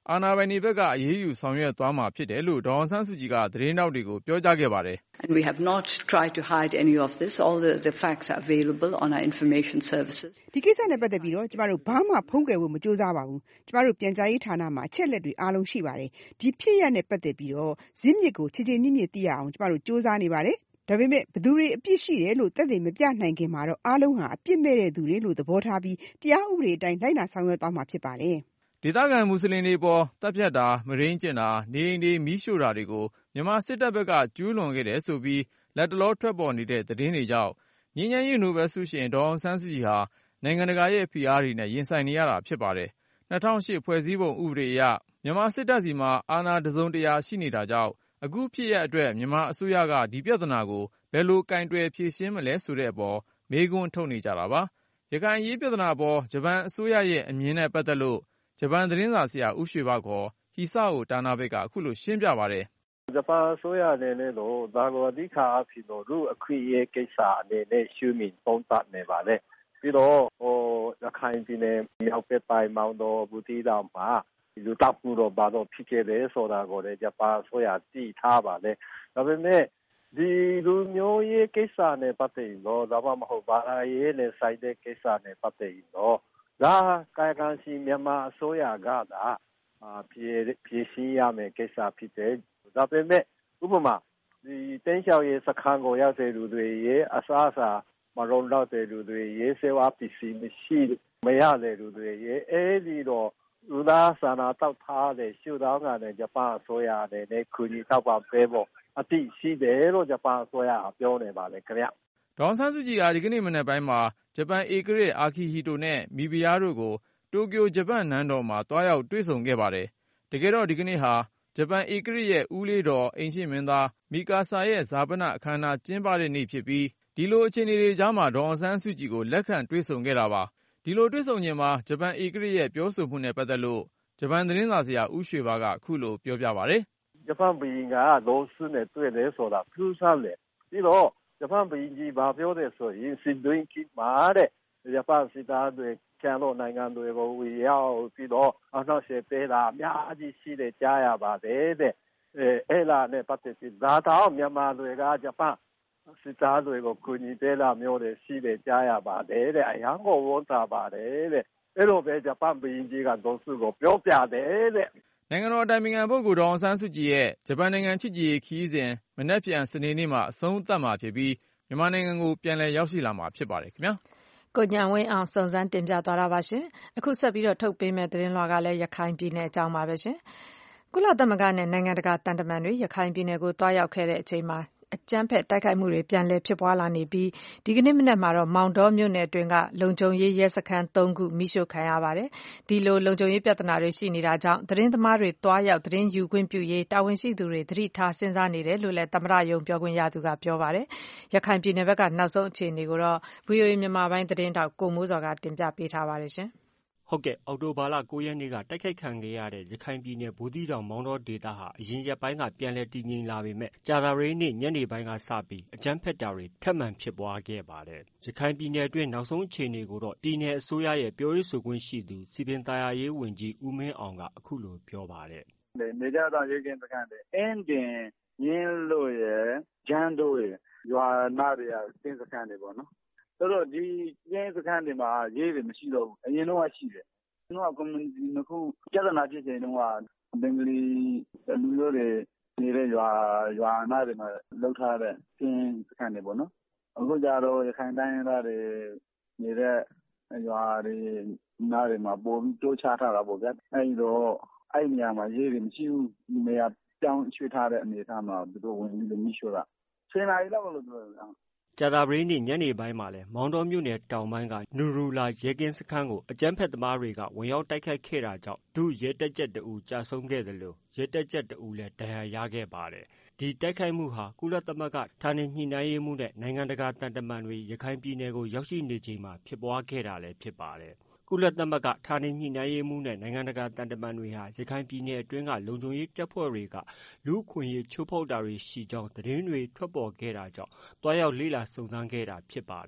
အာဏာပိုင်တွေဘက်ကအရေးယူဆောင်ရွက်သွားမှာဖြစ်တယ်လို့ဒေါ်အောင်ဆန်းစုကြည်ကသတင်းထောက်တွေကိုပြောကြားခဲ့ပါတယ်။ And we have not tried to hide any of this. All the facts are available on our information services. ဒီကိစ္စနဲ့ပတ်သက်ပြီးတော့ကျမတို့ဘာမှဖုံးကွယ်ဖို့မကြိုးစားပါဘူး။ကျမတို့ပြန်ကြားရေးဌာနမှာအချက်လက်တွေအားလုံးရှိပါတယ်။ဒီဖြစ်ရပ်နဲ့ပတ်သက်ပြီးတော့ဇစ်မြစ်ကိုခြေခြေမြစ်မြစ်သိရအောင်ကျမတို့ကြိုးစားနေပါတယ်။ဒါပေမဲ့ဘယ်သူတွေအပြစ်ရှိတယ်လို့သက်သေမပြနိုင်ခင်မှာတော့အားလုံးဟာအပြစ်မဲ့တဲ့သူတွေလို့သဘောထားပြီးတရားဥပဒေအတိုင်းလိုက်နာဆောင်ရွက်သွားမှာဖြစ်ပါတယ်။ဒေသခံမွတ်စလင်တွေပေါ်တပ်ဖြတ်တာမရင်းကျင်တာနေအိမ်တွေမီးရှို့တာတွေကိုမြန်မာစစ်တပ်ဘက်ကကျူးလွန်ခဲ့တယ်ဆိုပြီးလက်တလောထွက်ပေါ်နေတဲ့သတင်းတွေကြောင့်ငြိမ်းချမ်းရေးနိုဘယ်ဆုရှင်ဒေါ်အောင်ဆန်းစုကြည်ဟာနိုင်ငံတကာရဲ့ဖိအားတွေနဲ့ရင်ဆိုင်နေရတာဖြစ်ပါတယ်။2008ဖွဲ့စည်းပုံဥပဒေအရမြန်မာစစ်တပ်စီမှာအာဏာတစုံတရာရှိနေတာကြောင့်အခုဖြစ်ရပ်အတွက်မြန်မာအစိုးရကဒီပြဿနာကိုဘယ်လိုကင်တွယ်ဖြေရှင်းမလဲဆိုတဲ့အပေါ်မေးခွန်းထုတ်နေကြတာပါ။ရခိုင်အရေးပြဿနာပေါ်ဂျပန်အစိုးရရဲ့အမြင်နဲ့ပတ်သက်လို့ဂျပန်သတင်းစာဆရာဦးရွှေဘခေါ်ဟီဆာအိုတာနာဘက်ကအခုလိုရှင်းပြပါတယ်။ဂျပန်အစိုးရအနေနဲ့တော့ဒါကိုအဓိကအဖြစ်လို့လူအခွင့်အရေးကိစ္စအနေနဲ့ရှုမြင်သုံးသပ်နေပါတယ်။ပြီးတော့ရခိုင်ပြည်နယ်မြောက်ဘက်ပိုင်းမောင်တောဘူးတီတောင်မှာလူတပ်မှုတော့ဘာလို့ဖြစ်ခဲ့လဲဆိုတာကိုလည်းဂျပန်အစိုးရသိထားပါတယ်။ဒါပေမဲ့ဒီလူမျိုးရေးကိစ္စနဲ့ပတ်သက်ရင်တော့ဒါမှမဟုတ်ဘာသာရေးနဲ့ဆိုင်တဲ့ကိစ္စနဲ့ပတ်သက်ရင်တော့ဒါကာယကံရှင်မြန်မာအစိုးရကဒါဖြည့်ရှင်းရမယ်ကိစ္စဖြစ်တယ်။ဒါပေမဲ့ဥပမာဒီတင်းချောက်ရေးစခန်းကိုရောက်တဲ့လူတွေရဲ့အစားအစာမလုံလောက်တဲ့လူတွေရဲ့ဆေးဝါးပစ္စည်းမရှိမရတဲ့လူတွေရဲ့အဲဒီတော့လူသားစာနာတောက်ထားတဲ့ရှုထောင့်ကလည်းဂျပန်အစိုးရနဲ့ကူညီထောက်ပံ့ပေးဖို့အတိရှိတယ်လို့ဂျပန်အစိုးရကပြောနေပါလေခင်ဗျ။ဒေါ်အောင်ဆန်းစုကြည်ကဒီကနေ့မနက်ပိုင်းမှာဂျပန်ဧကရာဇ်အာခီဟီတိုနဲ့မိဖုရားတို့ကိုတိုကျိုဂျပန်နန်းတော်မှာတွားရောက်တွေ့ဆုံခဲ့ပါတယ်။တကယ်တော့ဒီကနေ့ဟာဂျပန်ဧကရာဇ်ရဲ့ဦးလေးတော်အိမ်ရှေ့မင်းသားမီကာဆာရဲ့ဈာပနအခမ်းအနားကျင်းပတဲ့နေ့ဖြစ်ပြီးဒီလိုအခြေအနေတွေကြားမှာဒေါ်အောင်ဆန်းစုကြည်ကိုလက်ခံတွေ့ဆုံခဲ့တာပါ။ဒီလိုတွေ့ဆုံခြင်းမှာဂျပန်ဧကရာဇ်ရဲ့ပြောဆိုမှုနဲ့ပတ်သက်လို့ဂျပန်သတင်းစာဆရာဦးရွှေဘကအခုလိုပြောပြပါတယ်။ဂျပန်ဘုရင်ကလောဆူနဲ့တွေ့တယ်ဆိုတာထူးဆန်းတယ်။ပြီးတော့ဂျပန်ဘုရင်ကြီးဘာပြောတယ်ဆိုရင်စစ်တွင်းကိမှာတဲ့ဂျပန်စစ်သားတွေကျန်လို့နိုင်ငံတွေကိုဝေရောက်ပြီးတော့အနောက်ရှေ့ပေးတာအများကြီးရှိတယ်ကြားရပါတယ်တဲ့အဲ့လာနဲ့ပတ်သက်ပြီးဒါတော့မြန်မာတွေကဂျပန်စစ်သားတွေကိုကူညီပေးတာမျိုးတွေရှိတယ်ကြားရပါတယ်တဲ့အရန်ကိုဝန်တာပါတယ်တဲ့အဲ့လိုပဲဂျပန်ဘုရင်ကြီးကဒေါ်စုကိုပြောပြတယ်တဲ့နိုင်ငံတော်အတိုင်ပင်ခံပုဂ္ဂိုလ်ဒေါ်အောင်ဆန်းစုကြည်ရဲ့ဂျပန်နိုင်ငံချစ်ကြည်ရေးခရီးစဉ်မနက်ဖြန်စနေနေ့မှာအဆုံးသတ်မှာဖြစ်ပြီးမြန်မာနိုင်ငံကိုပြန်လည်ရောက်ရှိလာမှာဖြစ်ပါတယ်ခင်ဗျာကိုညံဝင်းအောင်စုံစမ်းတင်ပြသွားတာပါရှင်အခုဆက်ပြီးတော့ထုတ်ပေးမယ့်သတင်းလွှာကလည်းရခိုင်ပြည်နယ်အကြောင်းပါပဲရှင်ကုလသမဂ္ဂနဲ့နိုင်ငံတကာတန်တမန်တွေရခိုင်ပြည်နယ်ကိုတွားရောက်ခဲ့တဲ့အချိန်မှာအကြမ်းဖက်တိုက်ခိုက်မှုတွေပြန်လည်ဖြစ်ပွားလာနေပြီးဒီကနေ့မနက်မှာတော့မောင်တောမြို့နယ်အတွင်းကလုံခြုံရေးရဲစခန်း3ခုမိရှို့ခံရပါတယ်။ဒီလိုလုံခြုံရေးပြဿနာတွေရှိနေတာကြောင့်သတင်းသမားတွေတွားရောက်သတင်းယူခွင့်ပြုရေးတာဝန်ရှိသူတွေသတိထားစဉ်းစားနေတယ်လို့လည်းသမ္မတရုံးပြောခွင့်ရသူကပြောပါတယ်။ရခိုင်ပြည်နယ်ဘက်ကနောက်ဆုံးအခြေအနေကိုတော့ VOA မြန်မာပိုင်းသတင်းတောက်ကိုမိုးစောကတင်ပြပေးထားပါတယ်ရှင်။ဟုတ်ကဲ့အော်တိုဘာလ9ရက်နေ့ကတိုက်ခိုက်ခံခဲ့ရတဲ့ရခိုင်ပြည်နယ်ဘူးသီးတောင်မောင်တောဒေသဟာအရင်ရက်ပိုင်းကပြန်လည်တည်ငြိမ်လာပေမဲ့ကြာသပတေးနေ့ညနေပိုင်းကစပြီးအကြမ်းဖက်တာတွေထပ်မံဖြစ်ပွားခဲ့ပါတယ်။ရခိုင်ပြည်နယ်အတွင်းနောက်ဆုံးအခြေအနေကိုတော့ပြည်နယ်အစိုးရရဲ့ပြောရေးဆိုခွင့်ရှိသူစီပင်သာယာရေးဝန်ကြီးဦးမင်းအောင်ကအခုလိုပြောပါတယ်။နေကြတော့ရေးကင်းစခန်းတွေအင်းတင်ရင်းလို့ရဂျန်တို့ရရွာနာတွေကတင်းစခန်းတွေပေါ့နော်ဆိုတော့ဒီရင်းစခန်းတွေမှာရေးတွေမရှိတော့ဘူးအရင်တော့ရှိတယ်။ကျွန်တော်က community နှစ်ခုပြဿနာဖြစ်နေတော့ဘင်္ဂလီလူမျိုးတွေနေတဲ့ရွာနာတွေမှာလောက်ထားတဲ့ရင်းစခန်းတွေပေါ့နော်။အခုကြတော့ရခိုင်တိုင်းသားတွေနေတဲ့ရွာတွေနာတွေမှာပုံတိုးချထားတာပေါ့ဗျာ။အဲဒီတော့အဲ့နေရာမှာရေးတွေမရှိဘူးနေရာပြောင်းရွှေ့ထားတဲ့အနေအထားမှာသူတို့ဝင်ပြီးလို့မရှိတော့10 နာရီလောက်လို့ပြောတယ်ကြာသပတေးနေ့ညနေပိုင်းမှာလည်းမောင်တောမြို့နယ်တောင်ပိုင်းကနူရူလာရဲကင်းစခန်းကိုအကြမ်းဖက်သမားတွေကဝင်ရောက်တိုက်ခိုက်ခဲ့တာကြောင့်ဒုရဲတပ်ကြပ်တဦးကြာဆုံးခဲ့သလိုရဲတပ်ကြပ်တဦးလည်းဒဏ်ရာရခဲ့ပါတယ်။ဒီတိုက်ခိုက်မှုဟာကုလသမဂ္ဂဌာနေညှိနှိုင်းရေးမှူးနဲ့နိုင်ငံတကာတန်တမန်တွေရခိုင်ပြည်နယ်ကိုရောက်ရှိနေချိန်မှာဖြစ်ပွားခဲ့တာလည်းဖြစ်ပါတယ်။ကုလသမဂ္ဂဌာနေညှိနှိုင်းရေးမှူးနဲ့နိုင်ငံတကာတန်တမန်တွေဟာရခိုင်ပြည်နယ်အတွင်းကလုံခြုံရေးတပ်ဖွဲ့တွေကလူ့အခွင့်အရေးချိုးဖောက်တာတွေရှိကြောင်းသတင်းတွေထွက်ပေါ်ခဲ့တာကြောင့်တွားရောက်လေ့လာစုံစမ်းခဲ့တာဖြစ်ပါတယ်။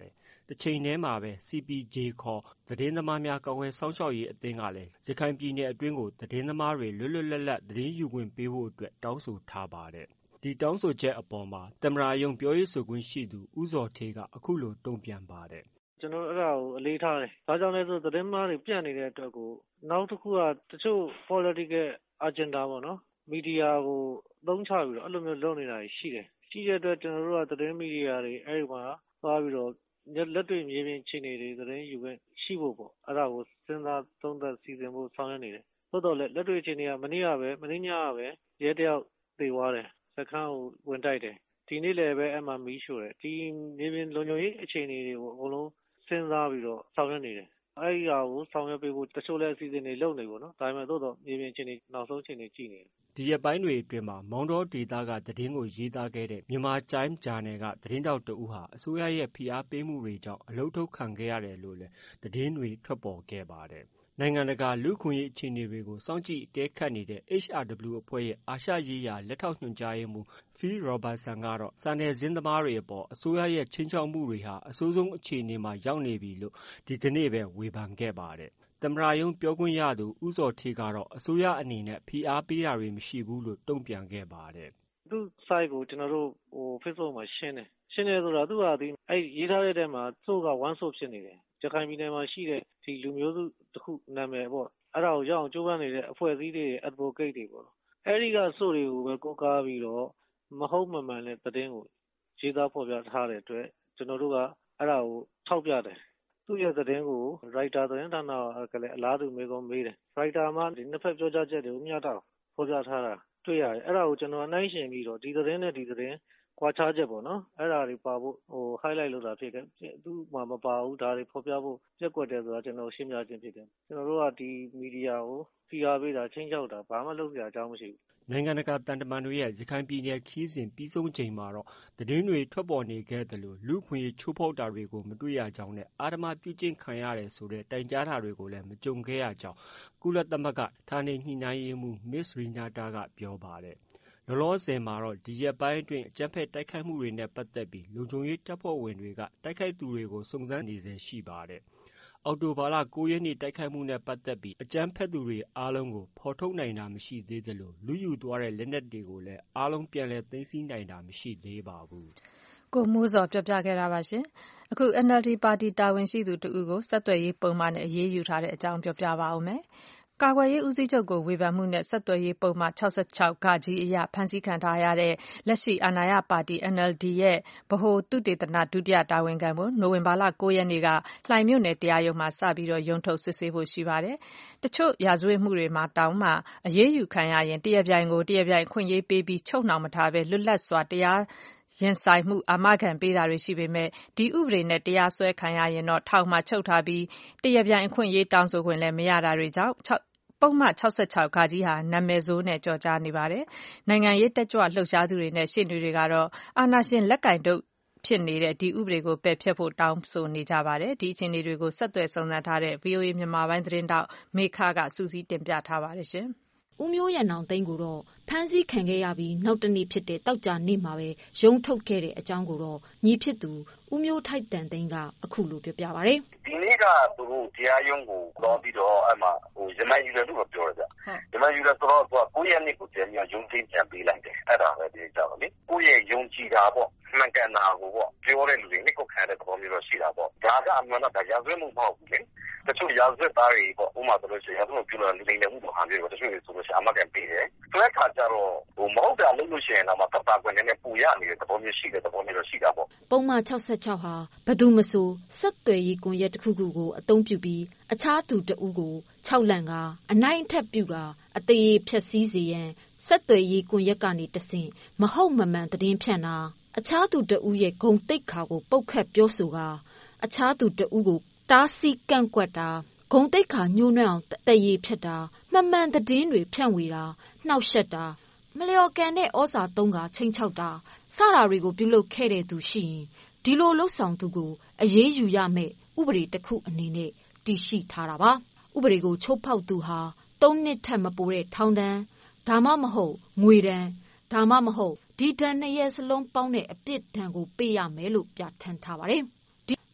တစ်ချိန်တည်းမှာပဲ CPJ ခေါ်သတင်းသမားများကာကွယ်စောင့်ရှောက်ရေးအသင်းကလည်းရခိုင်ပြည်နယ်အတွင်းကိုသတင်းသမားတွေလွတ်လွတ်လပ်လပ်သတင်းယူခွင့်ပေးဖို့အတွက်တောင်းဆိုထားပါတယ်။ဒီတောင်းဆိုချက်အပေါ်မှာသမ္မတရုံးပြောရေးဆိုခွင့်ရှိသူဦးဇော်ဌေးကအခုလိုတုံ့ပြန်ပါတယ်။ကျွန်တော်အဲ့ဒါကိုအလေးထားတယ်။ဒါကြောင့်လဲဆိုသတင်းသမားတွေပြန့်နေတဲ့အတွက်ကိုနောက်တစ်ခုကတချို့ political agenda ပေါ့နော်။မီဒီယာကိုသုံးချပြီးတော့အဲ့လိုမျိုးလုပ်နေတာရှိတယ်။ရှိတဲ့အတွက်ကျွန်တော်တို့ကသတင်းမီဒီယာတွေအဲ့ဒီမှာသွားပြီးတော့လက်တွေ့မြေပြင်အခြေအနေတွေသတင်းယူခွင့်ရှိဖို့ပေါ့အဲ့ဒါကိုစဉ်းစားသုံးသပ်စီစဉ်ဖို့ဆောင်ရွက်နေတယ်။သို့တော်လည်းလက်တွေ့အခြေအနေကမနေ့ညကပဲရဲတယောက်သေသွားတယ်။စခန်းကိုဝင်တိုက်တယ်။ဒီနေ့လည်းပဲအဲ့မှာမီးရှို့တယ်။ဒီမြေပြင်လုံခြုံရေးအခြေအနေတွေကိုအကုန်လုံးစဉ်းစားပြီးတော့ဆောင်ရွက်နေတယ်။အဲ့ဒီဟာကိုဆောင်ရွက်ပေးဖို့တချို့လည်းအစီအစဉ်တွေလုပ်နေပေါ့နော်။ဒါပေမဲ့သို့တော်မြေပြင်အခြေအနေနောက်ဆုံးအခြေအနေကြည့်နေတယ်။ဒီရက်ပိုင်းတွေအတွင်းမှာမောင်တောဒေသကသတင်းကိုရေးသားခဲ့တဲ့မြန်မာတိုင်းဂျာနယ်ကသတင်းတောက်တဦးဟာအစိုးရရဲ့ဖိအားပေးမှုတွေကြောင့်အလုပ်ထုတ်ခံခဲ့ရတယ်လို့လည်းသတင်းတွေထွက်ပေါ်ခဲ့ပါတယ်။နိုင်ငံတကာလူ့အခွင့်အရေးအခြေအနေတွေကိုစောင့်ကြည့်အကဲခတ်နေတဲ့ HRW အဖွဲ့ရဲ့အာရှရေးရာလက်ထောက်ညွှန်ကြားရေးမှူး Phil Robertson ကတော့စာနယ်ဇင်းသမားတွေအပေါ်အစိုးရရဲ့ခြိမ်းခြောက်မှုတွေဟာအဆိုးဆုံးအခြေအနေမှာရောက်နေပြီလို့ဒီကနေ့ပဲဝေဖန်ခဲ့ပါတယ်။သမ္မတရုံးပြောခွင့်ရသူဦးဇော်ဌေးကတော့အစိုးရအနေနဲ့ဖိအားပေးတာတွေမရှိဘူးလို့တုံ့ပြန်ခဲ့ပါတယ်။သူ့ site ကိုကျွန်တော်တို့Facebook မှာရှင်းတယ်ဆိုတာသူကဒီအဲ့ရေးထားတဲ့တဲမှာသူ့က one source ဖြစ်နေတယ်။ရခိုင်ပြည်နယ်မှာရှိတဲ့ဒီလူမျိုးစုတစ်ခုနာမည်ပေါ့အဲ့ဒါကိုရအောင်ကြိုးပမ်းနေတဲ့အဖွဲ့အစည်းတွေ advocate တွေပေါ့အဲ့ဒီကစိုးတွေကိုပဲကိုးကားပြီးတော့မဟုတ်မမှန်တဲ့သတင်းကိုရေးသားဖော်ပြထားတဲ့အတွက်ကျွန်တော်တို့ကအဲ့ဒါကိုထောက်ပြတယ်သူ့ရဲ့သတင်းကို writer သတင်းဌာနကလည်းအလားတူမေးခွန်းမေးတယ် writer မှာဒီနှစ်ဖက်ပြောကြားချက်တွေကိုမျှတအောင်ဖော်ပြထားတာတွေ့ရတယ်အဲ့ဒါကိုကျွန်တော်အနိုင်ရှင်ပြီးတော့ဒီသတင်းနဲ့ဒီသတင်းကွာခြားချက်ပေါ့နော်အဲ့ဒါတွေပါဖို့highlight လုပ်တာဖြစ်တယ်သူ့မှာမပါဘူးဒါတွေဖော်ပြဖို့ပြက်ကွက်တယ်ဆိုတာကျွန်တော်ရှင်းပြခြင်းဖြစ်တယ်ကျွန်တော်တို့ကဒီမီဒီယာကိုဖိအားပေးတာချင်းချောက်တာဘာမှလုပ်စရာအကြောင်းမရှိဘူးနိုင်ငံတကာတန်တမန်တွေရဲ့ရခိုင်ပြည်နယ်ခီးစဉ်ပြီးဆုံးချိန်မှာတော့သတင်းတွေထွက်ပေါ်နေခဲ့တယ်လို့လူခွင့်ရေးချိုးဖောက်တာတွေကိုမတွေ့ရကြောင်းနဲ့အာဓမပြုကျင့်ခံရတယ်ဆိုတဲ့တိုင်ကြားတာတွေကိုလည်းမကြုံခဲ့ရကြောင်းကုလသမဂ္ဂဌာနေညှိနှိုင်းရေးမှူး Miss Renata ကပြောပါတယ်လောလောဆယ်မှာတော့ဒီရက်ပိုင်းအတွင်းအကြမ်းဖက်တိုက်ခိုက်မှုတွေနဲ့ပတ်သက်ပြီးလုံခြုံရေးတပ်ဖွဲ့ဝင်တွေကတိုက်ခိုက်သူတွေကိုစုံစမ်းနေစေရှိပါတယ်။အောက်တိုဘာလ 9 ရက်နေ့တိုက်ခိုက်မှုနဲ့ပတ်သက်ပြီးအကြမ်းဖက်သူတွေအားလုံးကိုဖော်ထုတ်နိုင်တာမရှိသေးသလိုလူယူသွားတဲ့လက်နက်တွေကိုလည်းအားလုံးပြန်လည်သိမ်းဆည်းနိုင်တာမရှိသေးပါဘူး။ကိုမိုးစောပြောပြခဲ့တာပါရှင်။အခု NLD ပါတီတာဝန်ရှိသူတဦးကိုဆက်သွယ်ရေးပုံမှန်နဲ့အရေးယူထားတဲ့အကြောင်းပြောပြပါဦးမယ်။ကာကွယ်ရေးဦးစီးချုပ်ကိုဝေဖန်မှုနဲ့ဆက်သွယ်ရေးပုံမှန်66ကကြီးအရဖမ်းဆီးခံထားရတဲ့လက်ရှိအာဏာရပါတီ NLD ရဲ့ဗဟိုသုတေသနဒုတိယတာဝန်ခံကိုနိုဝင်ဘာလ 9 ရက်နေ့ကလှိုင်မြို့နယ်တရားရုံးမှာစပြီးရုံးထုတ်စစ်ဆေးဖို့ရှိပါတယ်။တချို့ရာဇဝတ်မှုတွေမှာတောင်းမှအရေးယူခံရရင်တရားပြိုင်အခွင့်အရေးပေးပြီးချုပ်နှောင်မထားဘဲလွတ်လပ်စွာတရားရင်ဆိုင်မှုအာမခံပေးတာတွေရှိပေမဲ့ဒီဥပဒေနဲ့တရားစွဲခံရရင်တော့ထောင်မှာချုပ်ထားပြီးတရားပြိုင်အခွင့်အရေးတောင်းဆိုခွင့်လည်းမရတာတွေကြောင့်ပုံမှန်66ကကြီးဟာနာမည်ဆိုးနဲ့ကြော်ကြားနေပါတယ်။နိုင်ငံရေးတက်ကြွလှုပ်ရှားသူတွေနဲ့ရှေ့နေတွေကတော့အာဏာရှင်လက်ကင်တုတ်ဖြစ်နေတဲ့ဒီဥပဒေကိုပယ်ဖျက်ဖို့တောင်းဆိုနေကြပါတယ်။ဒီအခြေအနေတွေကိုဆက်သွယ်စုံစမ်းထားတဲ့ VOA မြန်မာပိုင်းသတင်းတောက်မေခကစူးစီးတင်ပြထားပါတယ်ရှင်။ဦးမျိုးရန်အောင်သိန်းကိုတော့ဖမ်းဆီးခံခဲ့ရပြီးနောက်တနေ့ဖြစ်တဲ့တောက်ကြနေ့မှာပဲရုံးထုတ်ခဲ့တဲ့အကြောင်းကိုတော့ညီဖြစ်သူဦးမျိုးထိုက်တန်သိန်းကအခုလိုပြောပြပါဗျ။ဒီနေ့ကသူတို့တရားရုံးကိုတော့ပြီးတော့အဲ့မှာရမန်ယူတယ်လို့ပြောရကြ။ရမန်ယူတယ်ဆိုတော့ကိုယ့်ရဲ့နေ့ကိုပြန်ပြီးရုံးသိမ်းပြန်ပေးလိုက်တယ်။အဲ့ဒါပဲဒီကြောက်လေ။ကိုယ့်ရဲ့ယုံကြည်တာပေါ့မှန်ကန်တာကိုပေါ့ပြောတဲ့လူတွေနဲ့ကိုခံတဲ့သဘောမျိုးတော့ရှိတာပေါ့။ဒါကအမှန်တော့ရာဇဝတ်မှုမဟုတ်ဘူးလေ။တချို့ရာဇဝတ်သားတွေပေါ့ဥပမာဆိုလို့ရှိရင်ရာဇဝတ်ပြုလို့လိမ့်တယ်မှုပေါ့ဟာမျိုးပေါ့တချို့တွေဆိုလို့ရှိရင်အမှန်ကန်ပေးတယ်။ဆိုတဲ့ခါကျတော့မဟုတ်တာလုပ်လို့ရှိရင်တော့တပ်သားကွယ်နဲ့ပူရနေတဲ့သဘောမျိုးရှိတဲ့သဘောမျိုးတော့ရှိတာပေါ့။ပုံမှန်66ဟာဘသူမဆိုဆက်သွယ်ရေးကွန်ရက်တစ်ခုခုကိုအသုံးပြုပြီးအခြားသူတဦးကို6လန့်ကအနိုင်အထက်ပြုကအသေးဖြက်စီးစေရန်ဆက်သွယ်ရေးကွန်ရက်ကနေတဆင့်မဟုတ်မမှန်သတင်းဖြန့်တာအခြားသူတဦးရဲ့ဂုဏ်သိက္ခာကိုပုတ်ခတ်ပြောဆိုကာအခြားသူတဦးကိုတားဆီးကန့်ကွက်တာဂုဏ်သိက္ခာညှိုးနှွမ်းအောင်တရေဖြစ်တာမမှန်သတင်းတွေဖြန့်ဝေတာနှောက်ယှက်တာမလျော်ကန်တဲ့ဩဇာသုံးကချိန်ချောက်တာစတာတွေကိုပြုလုပ်ခဲ့တဲ့သူရှိရင်ဒီလိုလှုပ်ဆောင်သူကိုအရေးယူရမယ့်ဥပဒေတစ်ခုအနေနဲ့တည်ရှိထားတာပါဥပဒေကိုချိုးဖောက်သူဟာ3 နှစ်ထက်မပိုတဲ့ထောင်ဒဏ်ဒါမှမဟုတ်ငွေဒဏ်ဒါမှမဟုတ်ဒီဒဏ်2ရက်စလုံးပေါင်းတဲ့အပြစ်ဒဏ်ကိုပေးရမယ်လို့ပြဋ္ဌာန်းထားပါတယ်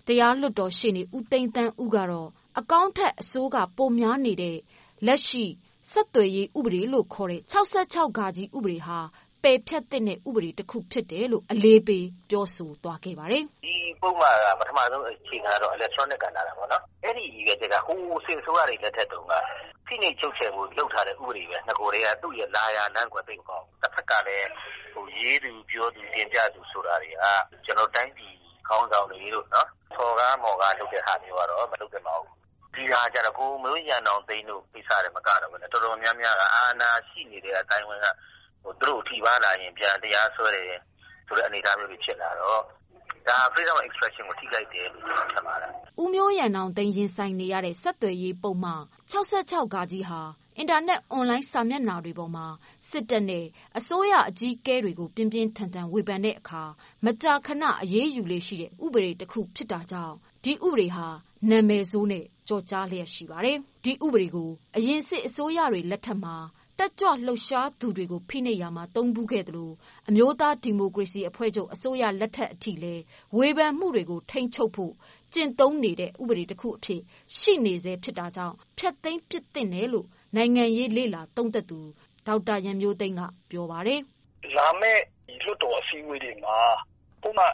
တရားလွှတ်တော်ရှေ့နေဦးသိန်းသန်းဦးကတော့အကောင့်ထက်အဆိုးကပိုများနေတဲ့လက်ရှိဆက်သွယ်ရေးဥပဒေလို့ခေါ်တဲ့66 ဃ ဥပဒေဟာပယ်ဖျက်တဲ့ဥပဒေတစ်ခုဖြစ်တယ်လို့အလေးပေးပြောဆိုသွားခဲ့ပါတယ်။ဒီပုံမှန်ကပထမဆုံးအခြေခံတော့ electronic ကဏ္ဍတာပေါ့နော်။အဲ့ဒီရွေးချယ်ကဟိုစစ်ဆိုးရတဲ့လက်ထက်တုန်းကဖိနှိပ်ချုပ်ချယ်မှုလုပ်ထားတဲ့ဥပဒေပဲနှစ်ကိုယ်တည်းကသူ့ရဲ့လာရလမ်းကွယ်သိမ့်ကောင်းတစ်ဖက်ကလည်းရေးသူပြောသူတင်ပြသူဆိုတာတွေကကျွန်တော်တိုင်းပြည်ခေါင်းဆောင်တွေလို့နော်ဆော်ကားမော်ကားလုပ်တဲ့ဟာမျိုးကတော့မလုပ်သင့်ပါဘူး။ဒီဟာကြတော့ကိုမျိုးရန်အောင်သိန်းတို့ကိစ္စတွေမကတော့ဘူးလေတော်တော်များများကအာဏာရှိနေတဲ့အတိုင်းဝင်ကသူတို့ထိပါလာရင်ပြန်တရားစွဲတယ်ဆိုတဲ့အနေအထားမျိုးတွေဖြစ်လာတော့ဒါ freedom of expression ကိုထိခိုက်တယ်လို့ကျွန်တော်ထင်ပါတယ်။ဦးမျိုးရန်အောင်သိန်းရင်ဆိုင်နေရတဲ့ဆက်သွယ်ရေးပုံမှန်66 ဃ ဟာအင်တာနက်အွန်လိုင်းစာမျက်နှာတွေပေါ်မှာစစ်တပ်နဲ့အစိုးရအကြီးအကဲတွေကိုပြင်းပြင်းထန်ထန်ဝေဖန်တဲ့အခါမကြာခဏအရေးယူလေးရှိတဲ့ဥပဒေတစ်ခုဖြစ်တာကြောင့်ဒီဥပဒေဟာနာမည်ဆိုးနဲ့ကြော်ကြားလျက်ရှိပါတယ်။ဒီဥပဒေကိုအရင်စစ်အစိုးရတွေလက်ထက်မှာတက်ကြွလှုပ်ရှားသူတွေကိုဖိနှိပ်ရာမှာသုံးဘူးခဲ့တယ်လို့အမျိုးသားဒီမိုကရေစီအဖွဲ့ချုပ်အစိုးရလက်ထက်အထိလဲဝေဖန်မှုတွေကိုထိန်းချုပ်ဖို့ကျင့်သုံးနေတဲ့ဥပဒေတစ်ခုအဖြစ်ရှိနေစေဖြစ်တာကြောင့်ဖျက်သိမ်းပစ်သင့်တယ်လို့နိုင်ငံရေးလေ့လာသုံးသပ်သူဒေါက်တာရန်မျိုးသိန်းကပြောပါတယ်။လာမယ့်လွှတ်တော်အစည်းအဝေးတွေမှာပုံမှန်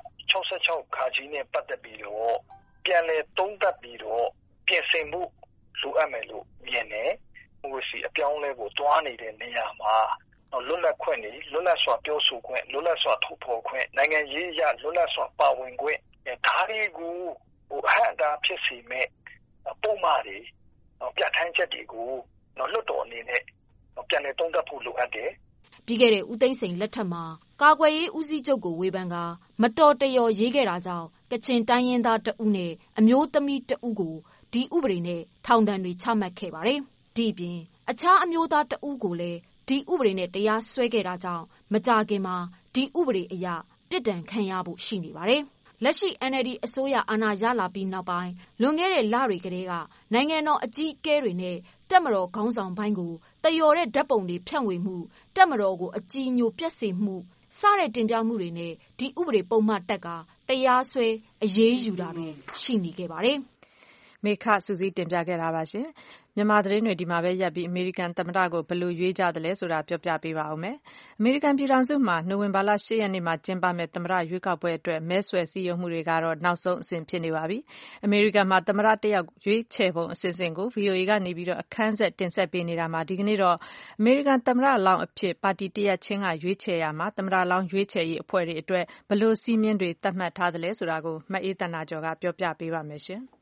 66 ဃ နဲ့ပတ်သက်ပြီးတော့ပြန်လည်သုံးသပ်ပြီးတော့ပြင်ဆင်မှုလိုအပ်မယ်လို့မြင်တယ်။ဒီမိုကရေစီအပြောင်းအလဲကိုတွားနေတဲ့နေရာမှာလွတ်လပ်ခွင့်တွေလွတ်လပ်စွာပြောဆိုခွင့်လွတ်လပ်စွာထုတ်ဖော်ခွင့်နိုင်ငံရေးအရလွတ်လပ်စွာပါဝင်ခွင့်ဒါတွေကိုအဟန့်အတားဖြစ်စေမဲ့ပုံမှန်တွေပြဋ္ဌာန်းချက်တွေကိုလွှတ်တော်အနေနဲ့ပြန်လည်သုံးသပ်ဖို့လိုအပ်တယ်။ပြီးခဲ့တဲ့ဦးသိန်းစိန်လက်ထက်မှာကာကွယ်ရေးဦးစီးချုပ်ကိုဝေဖန်ကမတော်တရော်ရေးခဲ့တာကြောင့်ကချင်တိုင်းရင်းသားတဦးနဲ့အမျိုးသမီးတဦးကိုဒီဥပဒေနဲ့ထောင်ဒဏ်တွေချမှတ်ခဲ့ပါတယ်။ဒီပြင်အခြားအမျိုးသားတဦးကိုလည်းဒီဥပဒေနဲ့တရားစွဲခဲ့တာကြောင့်မကြာခင်မှာဒီဥပဒေအရပြစ်ဒဏ်ခံရဖို့ရှိနေပါတယ်။လက်ရှိ NLD အစိုးရအာဏာရလာပြီးနောက်ပိုင်းလွန်ခဲ့တဲ့လတွေကတည်းကနိုင်ငံတော်အကြီးအကဲတွေနဲ့တပ်မတော်ခေါင်းဆောင်ပိုင်းကိုတယော်တဲ့ဓာတ်ပုံတွေဖြန့်ဝေမှုတပ်မတော်ကိုအကြည်ညိုပျက်စေမှုစတဲ့တင်ပြမှုတွေနဲ့ဒီဥပဒေပုံမှန်တက်ကတရားစွဲအရေးယူတာတွေရှိနေခဲ့ပါတယ်။မေခစုစည်းတင်ပြခဲ့တာပါရှင်။မြန်မာသတင်းတွေဒီမှာပဲရပ်ပြီးအမေရိကန်သမ္မတကိုဘယ်လိုရွေးကြသလဲဆိုတာပြောပြပေးပါဦးမယ်။အမေရိကန်ပြည်ထောင်စုမှာနိုဝင်ဘာလ 8 ရက်နေ့မှာကျင်းပမယ့်သမ္မတရွေးကောက်ပွဲအတွက်မဲဆွယ်စည်းရုံးမှုတွေကတော့နောက်ဆုံးအဆင့်ဖြစ်နေပါပြီ။အမေရိကန်မှာသမ္မတတစ်ယောက်ရွေးချယ်ပုံအစဉ်စဉ်ကို VOA ကနေပြီးတော့အခန်းဆက်တင်ဆက်ပေးနေတာမှာဒီကနေ့တော့အမေရိကန်သမ္မတလောင်းအဖြစ်ပါတီတစ်ရပ်ချင်းကရွေးချယ်ရမှာသမ္မတလောင်းရွေးချယ်ရေးအဖွဲ့တွေအတွက်ဘယ်လိုစည်းမျဉ်းတွေသတ်မှတ်ထားသလဲဆိုတာကိုမအေးသန္တာကျော်ကပြောပြပေးပါမယ်ရှင်။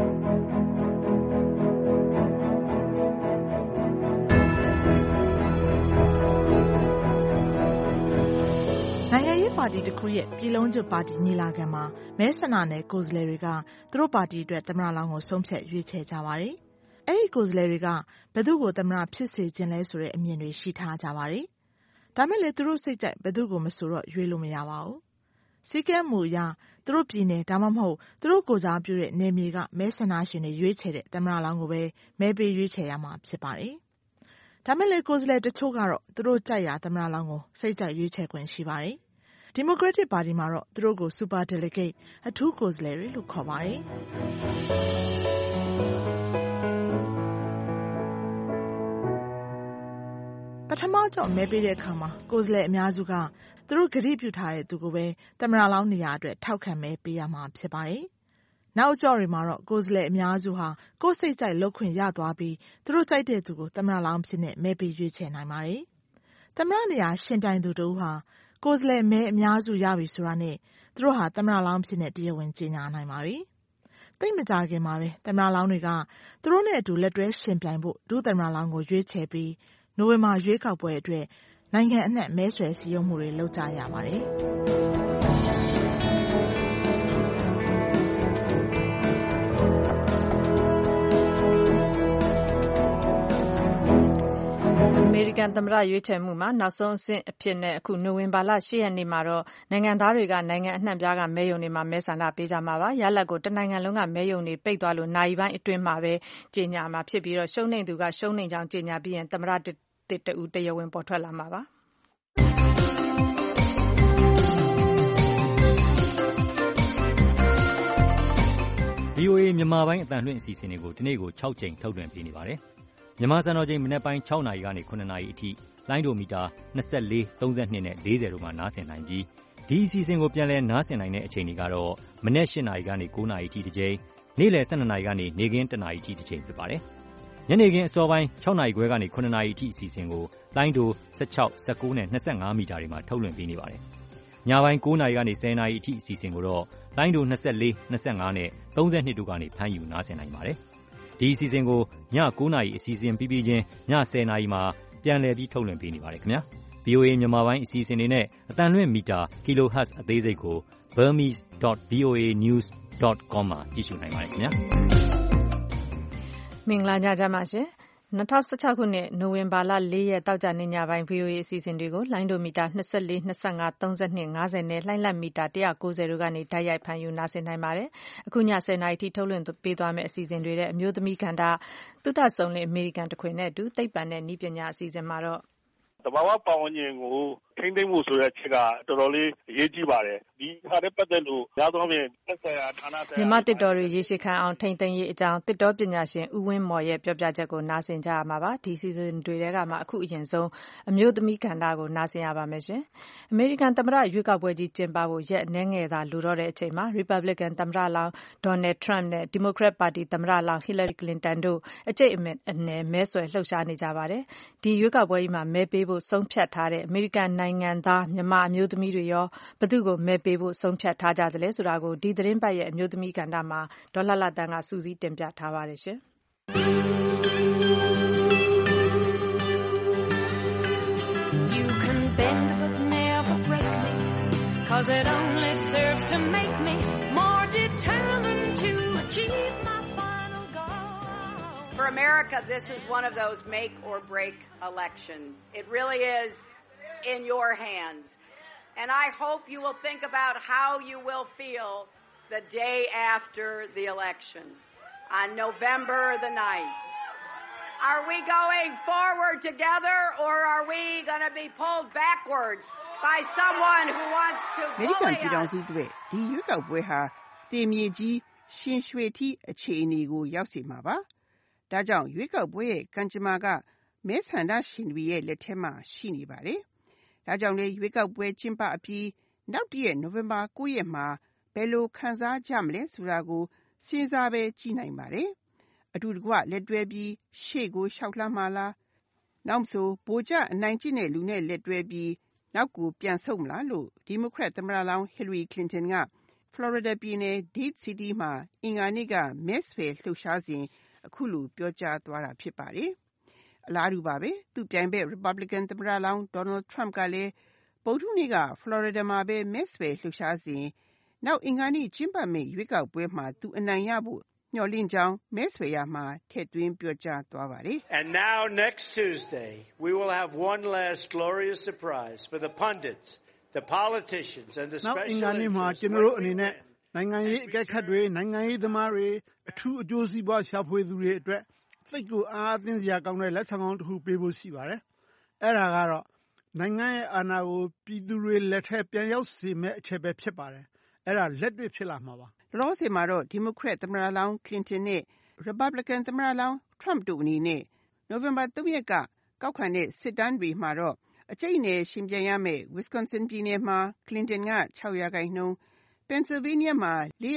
နိုင်ငံရေးပါတီတစ်ခုရဲ့ပြည်လုံးကျွတ်ပါတီညီလာခံမှာမဲဆန္ဒနယ်ကိုယ်စားလှယ်တွေကသူတို့ပါတီအတွက်သမ္မတလောင်းကိုဆုံးဖြတ်ရွေးချယ်ကြပါတယ်။အဲဒီကိုယ်စားလှယ်တွေကဘယ်သူကိုသမ္မတဖြစ်စေခြင်းလဲဆိုတဲ့အမြင်တွေရှိထားကြပါတယ်။ဒါမဲ့လည်းသူတို့စိတ်ကြိုက်ဘယ်သူကိုမဆိုတော့ရွေးလို့မရပါဘူး။စည်းကမ်းမူအရသူတို့ပြည်နယ်ဒါမှမဟုတ်သူတို့ကိုယ်စားပြုတဲ့နယ်မြေကမဲဆန္ဒရှင်တွေရွေးချယ်တဲ့သမ္မတလောင်းကိုပဲမဲပေးရွေးချယ်ရမှာဖြစ်ပါတယ်။ဒါမဲ့လည်းကိုယ်စားလှယ်တချို့ကတော့သူတို့ကြိုက်ရာသမ္မတလောင်းကိုစိတ်ကြိုက်ရွေးချယ်ခွင့်ရှိပါတယ်။ဒီမိုကရက်တစ်ပါတီမှာတော့သူတို့ကို Super Delegate အထူးကိုယ်စားလှယ်တွေလို့ခေါ်ပါတယ်။ပထမကြောင့်မဲပေးတဲ့အခါမှာကိုယ်စားလှယ်အများစုကသူတို့ကတိပြုထားတဲ့သူကိုပဲသမ္မတလောင်းနေရာအတွက်ထောက်ခံမဲပေးရမှာဖြစ်ပါတယ်။နောက်ကြော့တွေမှာတော့ကိုယ်စားလှယ်အများစုဟာကိုယ်စိတ်ကြိုက်လုပ်ခွင့်ရသွားပြီးသူတို့ကြိုက်တဲ့သူကိုသမ္မတလောင်းဖြစ်နေမဲပေးရွေးချယ်နိုင်ပါတယ်။သမ္မတနေရာရှင်ပြိုင်သူတို့ဟာကိုယ်စားလှယ်မဲအများစုရပြီဆိုတာနဲ့သူတို့ဟာသမ္မတလောင်းဖြစ်နေတရားဝင်ကြေညာနိုင်ပါပြီ။သိပ်မကြာခင်မှာပဲသမ္မတလောင်းတွေကသူတို့နဲ့အတူလက်တွဲရှင်ပြိုင်ဖို့ဒုသမ္မတလောင်းကိုရွေးချယ်ပြီးနိုဝင်ဘာရွေးကောက်ပွဲအတွက်နိုင်ငံအနှံ့မဲဆွယ်စည်းရုံးမှုတွေလုပ်ကြရပါတယ်။အမေရိကန်သမ္မတရွေးချယ်မှုမှာနောက်ဆုံးအဆင့်အဖြစ်နဲ့အခုနိုဝင်ဘာလ 8 ရက်နေ့မှာတော့နိုင်ငံသားတွေကနိုင်ငံအနှံ့ပြားကမဲရုံတွေမှာမဲဆန္ဒပေးကြမှာပါ။ရလဒ်ကိုတနိုင်ငံလုံးကမဲရုံတွေပိတ်သွားလို့နာရီပိုင်းအတွင်းမှာပဲကြေညာမှာဖြစ်ပြီးတော့ရှုံးနိမ့်သူကရှုံးနိမ့်ကြောင်းကြေညာပြီးရင်သမ္မတတစ်တဦးတရားဝင်ပေါ်ထွက်လာမှာပါ။ VOA မြန်မာပိုင်းအသံလွှင့်အစီအစဉ်တွေကိုဒီနေ့ကို6ကြိမ်ထုတ်လွှင့်ပေးနေပါတယ်။မြန်မာစံတော်ချိန်မနက်ပိုင်း6နာရီကနေ9နာရီအထိလိုင်းဒိုမီတာ24, 32နဲ့40တို့မှာနားဆင်နိုင်ပြီးဒီအစီအစဉ်ကိုပြန်လည်နားဆင်နိုင်တဲ့အချိန်တွေကတော့မနက်8နာရီကနေ9နာရီအထိတစ်ကြိမ်နေ့လယ်12နာရီကနေနေ့ခင်း1နာရီအထိတစ်ကြိမ်ဖြစ်ပါတယ်။ညနေခင်းအစောပိုင်း6နာရီခွဲကနေ9နာရီအထိအစီအစဉ်ကိုလိုင်းဒို16, 19နဲ့25မီတာတွေမှာထုတ်လွှင့်ပေးနေပါတယ်။ညပိုင်း9နာရီကနေ10နာရီအထိအစီအစဉ်ကိုတော့လိုင်းဒို24, 25နဲ့32တို့ကနေဖမ်းယူနားဆင်နိုင်ပါတယ်။ဒီအစီအစဉ်ကိုည9နာရီအစီအစဉ်ပြီးပြီးချင်းည10နာရီမှာပြန်လည်ပြီးထုတ်လွှင့်ပေးနေပါတယ်ခင်ဗျာ။ VOA မြန်မာပိုင်းအစီအစဉ်တွေနဲ့အသံလွှင့်မီတာ kilohertz အသေးစိတ်ကို burmese.voanews.com မှာကြည့်ရှုနိုင်ပါတယ်ခင်ဗျာ။မင်္ဂလာညချမ်းပါရှင်။2016ခုနှစ်နိုဝင်ဘာလ4ရက်တောက်ကြနေ့ညပိုင်း VOA အစီအစဉ်တွေကိုလိုင်းဒိုမီတာ24, 25, 32, 50နဲ့လှိုင်းလက်မီတာ190တို့ကနေတိုက်ရိုက်ဖမ်းယူနားဆင်နိုင်ပါတယ်။အခုည10နာရီထိထုတ်လွှင့်ပေးသွားမယ့်အစီအစဉ်တွေတဲ့အမျိုးသမီးကဏ္ဍသုတဆုံလင်အမေရိကန်တခွင်နဲ့အတူသိပ္ပံနဲ့နည်းပညာအစီအစဉ်မှာတော့သဘာဝပတ်ဝန်းကျင်ကိုထိန်းသိမ်းမှုဆိုတဲ့အချက်ကတော်တော်လေးအရေးကြီးပါတယ်။ဒီဟာနဲ့ပတ်သက်လို့များသောအားဖြင့်သက်ဆိုင်ရာဌာနဆိုင်ရာမြန်မာတစ်တော်တွေရေရှည်ခံအောင်ထိန်းသိမ်းရေးအကြောင်းတစ်တော်ပညာရှင်ဦးဝင်းမော်ရဲ့ပြောပြချက်ကိုနားဆင်ကြရမှာပါ။ဒီစီစဉ်တွေထဲကမှအခုအရင်ဆုံးအမျိုးသမီးကဏ္ဍကိုနားဆင်ရပါမယ်ရှင်။အမေရိကန်သမ္မတရွေးကောက်ပွဲကြီးကျင်းပဖို့ရက်အနည်းငယ်သာလိုတော့တဲ့အချိန်မှာ Republican သမ္မတလောင်း Donald Trump နဲ့ Democrat ပါတီသမ္မတလောင်း Hillary Clinton တို့အကျိတ်အနယ်မဲဆွယ်လှုပ်ရှားနေကြပါတယ်။ဒီရွေးကောက်ပွဲကြီးမှာမဲပေးဖို့ဆုံးဖြတ်ထားတဲ့အမေရိကန်နိုင်ငံသားမြန်မာအမျိုးသမီးတွေရောဘယ်သူ့ကိုမဲပေးဖို့ဆုံးဖြတ်ထားကြသလဲဆိုတာကိုဒီသတင်းပတ်ရဲ့အမျိုးသမီးကဏ္ဍမှာဒေါ်လှလှတန်းကစူးစီးတင်ပြထားပါတယ်ရှင်။ You can bend but never break me cause it only serves to make me more determined to achieve my final goal. For America, this is one of those make or break elections. It really is in your hands. And I hope you will think about how you will feel the day after the election on November the 9th. Are we going forward together or are we going to be pulled backwards by someone who wants to bully us? ဒီရွေးကောက်ပွဲဟာတင်မြေကြီးရှင်ရွှေထီးအခြေအနေကိုရောက်စေမှာပါ။ဒါကြောင့်ရွေးကောက်ပွဲရဲ့ကံကြမ္မာကမဲဆန္ဒရှင်တွေရဲ့လက်ထဲမှာရှိနေပါတယ်။ဒါကြောင့်လေရွေးကောက်ပွဲကျင်းပအပြီးနောက်တည့်နိုဝင်ဘာ9ရက်မှာဘယ်လိုခံစားကြမလဲဆိုတာကိုစဉ်းစားပဲကြည့်နိုင်ပါတယ်။အတူတကွလက်တွဲပြီးရှေ့ကိုရှောက်လှမ်းမလားနောက်ဆိုဗိုလ်ကျအနိုင်ကျင့်တဲ့လူနဲ့လက်တွဲပြီးနောက်ကိုပြန်ဆုတ်မလားလို့ဒီမိုကရက်သမ္မတလောင်း Hillary Clinton က Florida ပြည်နယ် Dade City မှာအင်္ဂါနေ့ကမဲဆွယ်လှုပ်ရှားစဉ်အခုလိုပြောကြားသွားတာဖြစ်ပါတယ်။အလားတူပါပဲသူပြိုင်ဘက် Republican သမ္မတလောင်း Donald Trump ကလည်းဗုဒ္ဓဟူးနေ့က Florida မှာပဲမဲဆွယ်လှုပ်ရှားစဉ်နောက်အင်္ဂါနေ့ကျင်းပမယ့်ရွေးကောက်ပွဲမှာသူအနိုင်ရဖို့မျှော်လင့်ကြောင်းမဲဆွယ်ရမှာထည့်သွင်းပြောကြားသွားပါတယ်။ And now next Tuesday we will have one last glorious surprise for the pundits, the politicians and the special interests. နောက်အင်္ဂါနေ့မှာကျွန်တော်တို့အနေနဲ့နိုင်ငံရေးအကဲခတ်တွေနိုင်ငံရေးသမားတွေအထူးအကျိုးစီးပွားရှာဖွေသူတွေအတွက်သိတ်ကိုအားအသင်းစရာကောင်းတဲ့လက်ဆောင်တစ်ခုပေးဖို့ရှိပါတယ်။အဲ့ဒါကတော့နိုင်ငံရဲ့အာဏာကိုပြည်သူတွေလက်ထဲပြန်ရောက်စေမယ့်အချက်ပဲဖြစ်ပါတယ်။အဲ့ဒါလက်တွေ့ဖြစ်လာမှာပါ။လောဆယ်မှာတော့ဒီမိုကရက်သမ္မတလောင်း Clinton နဲ့ Republican သမ္မတလောင်း Trump တို့အနေနဲ့နိုဝင်ဘာ3ရက်ကကောက်ခံတဲ့စစ်တမ်းတွေမှာတော့အကျိတ်နယ်ရှင်ပြန်ရမယ့် Wisconsin ပြည်နယ်မှာ Clinton က6%, Pennsylvania မှာ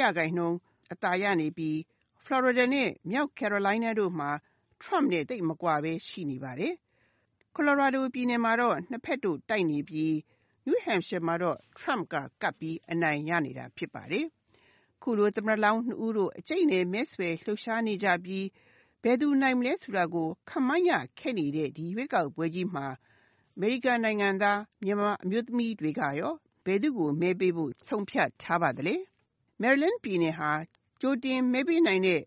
4%အသာရနေပြီး Florida နဲ့မြောက် Carolina တို့မှာ Trump နဲ့တိတ်မကွာပဲရှိနေပါတယ်။ Colorado ပြည်နယ်မှာတော့နှစ်ဖက်တို့တိုက်နေပြီး New Hampshire မှာတော့ Trump ကကပ်ပြီးအနိုင်ရနေတာဖြစ်ပါတယ်။ခုလိုသမ္မတလောင်း2ဦးတို့အကျိတ်နယ်မဲဆွယ်လှုပ်ရှားနေကြပြီးဘယ်သူနိုင်မလဲဆိုတာကိုခန့်မှန်းရခက်နေတဲ့ဒီရွေးကောက်ပွဲကြီးမှာအမေရိကန်နိုင်ငံသားမြန်မာအမျိုးသမီးတွေကရောဘယ်သူကိုမဲပေးဖို့ဆုံးဖြတ်ထားပါသလဲ။ Maryland ပြည်နယ်ဟာကြိုတင်မဲပေးနိုင်တဲ့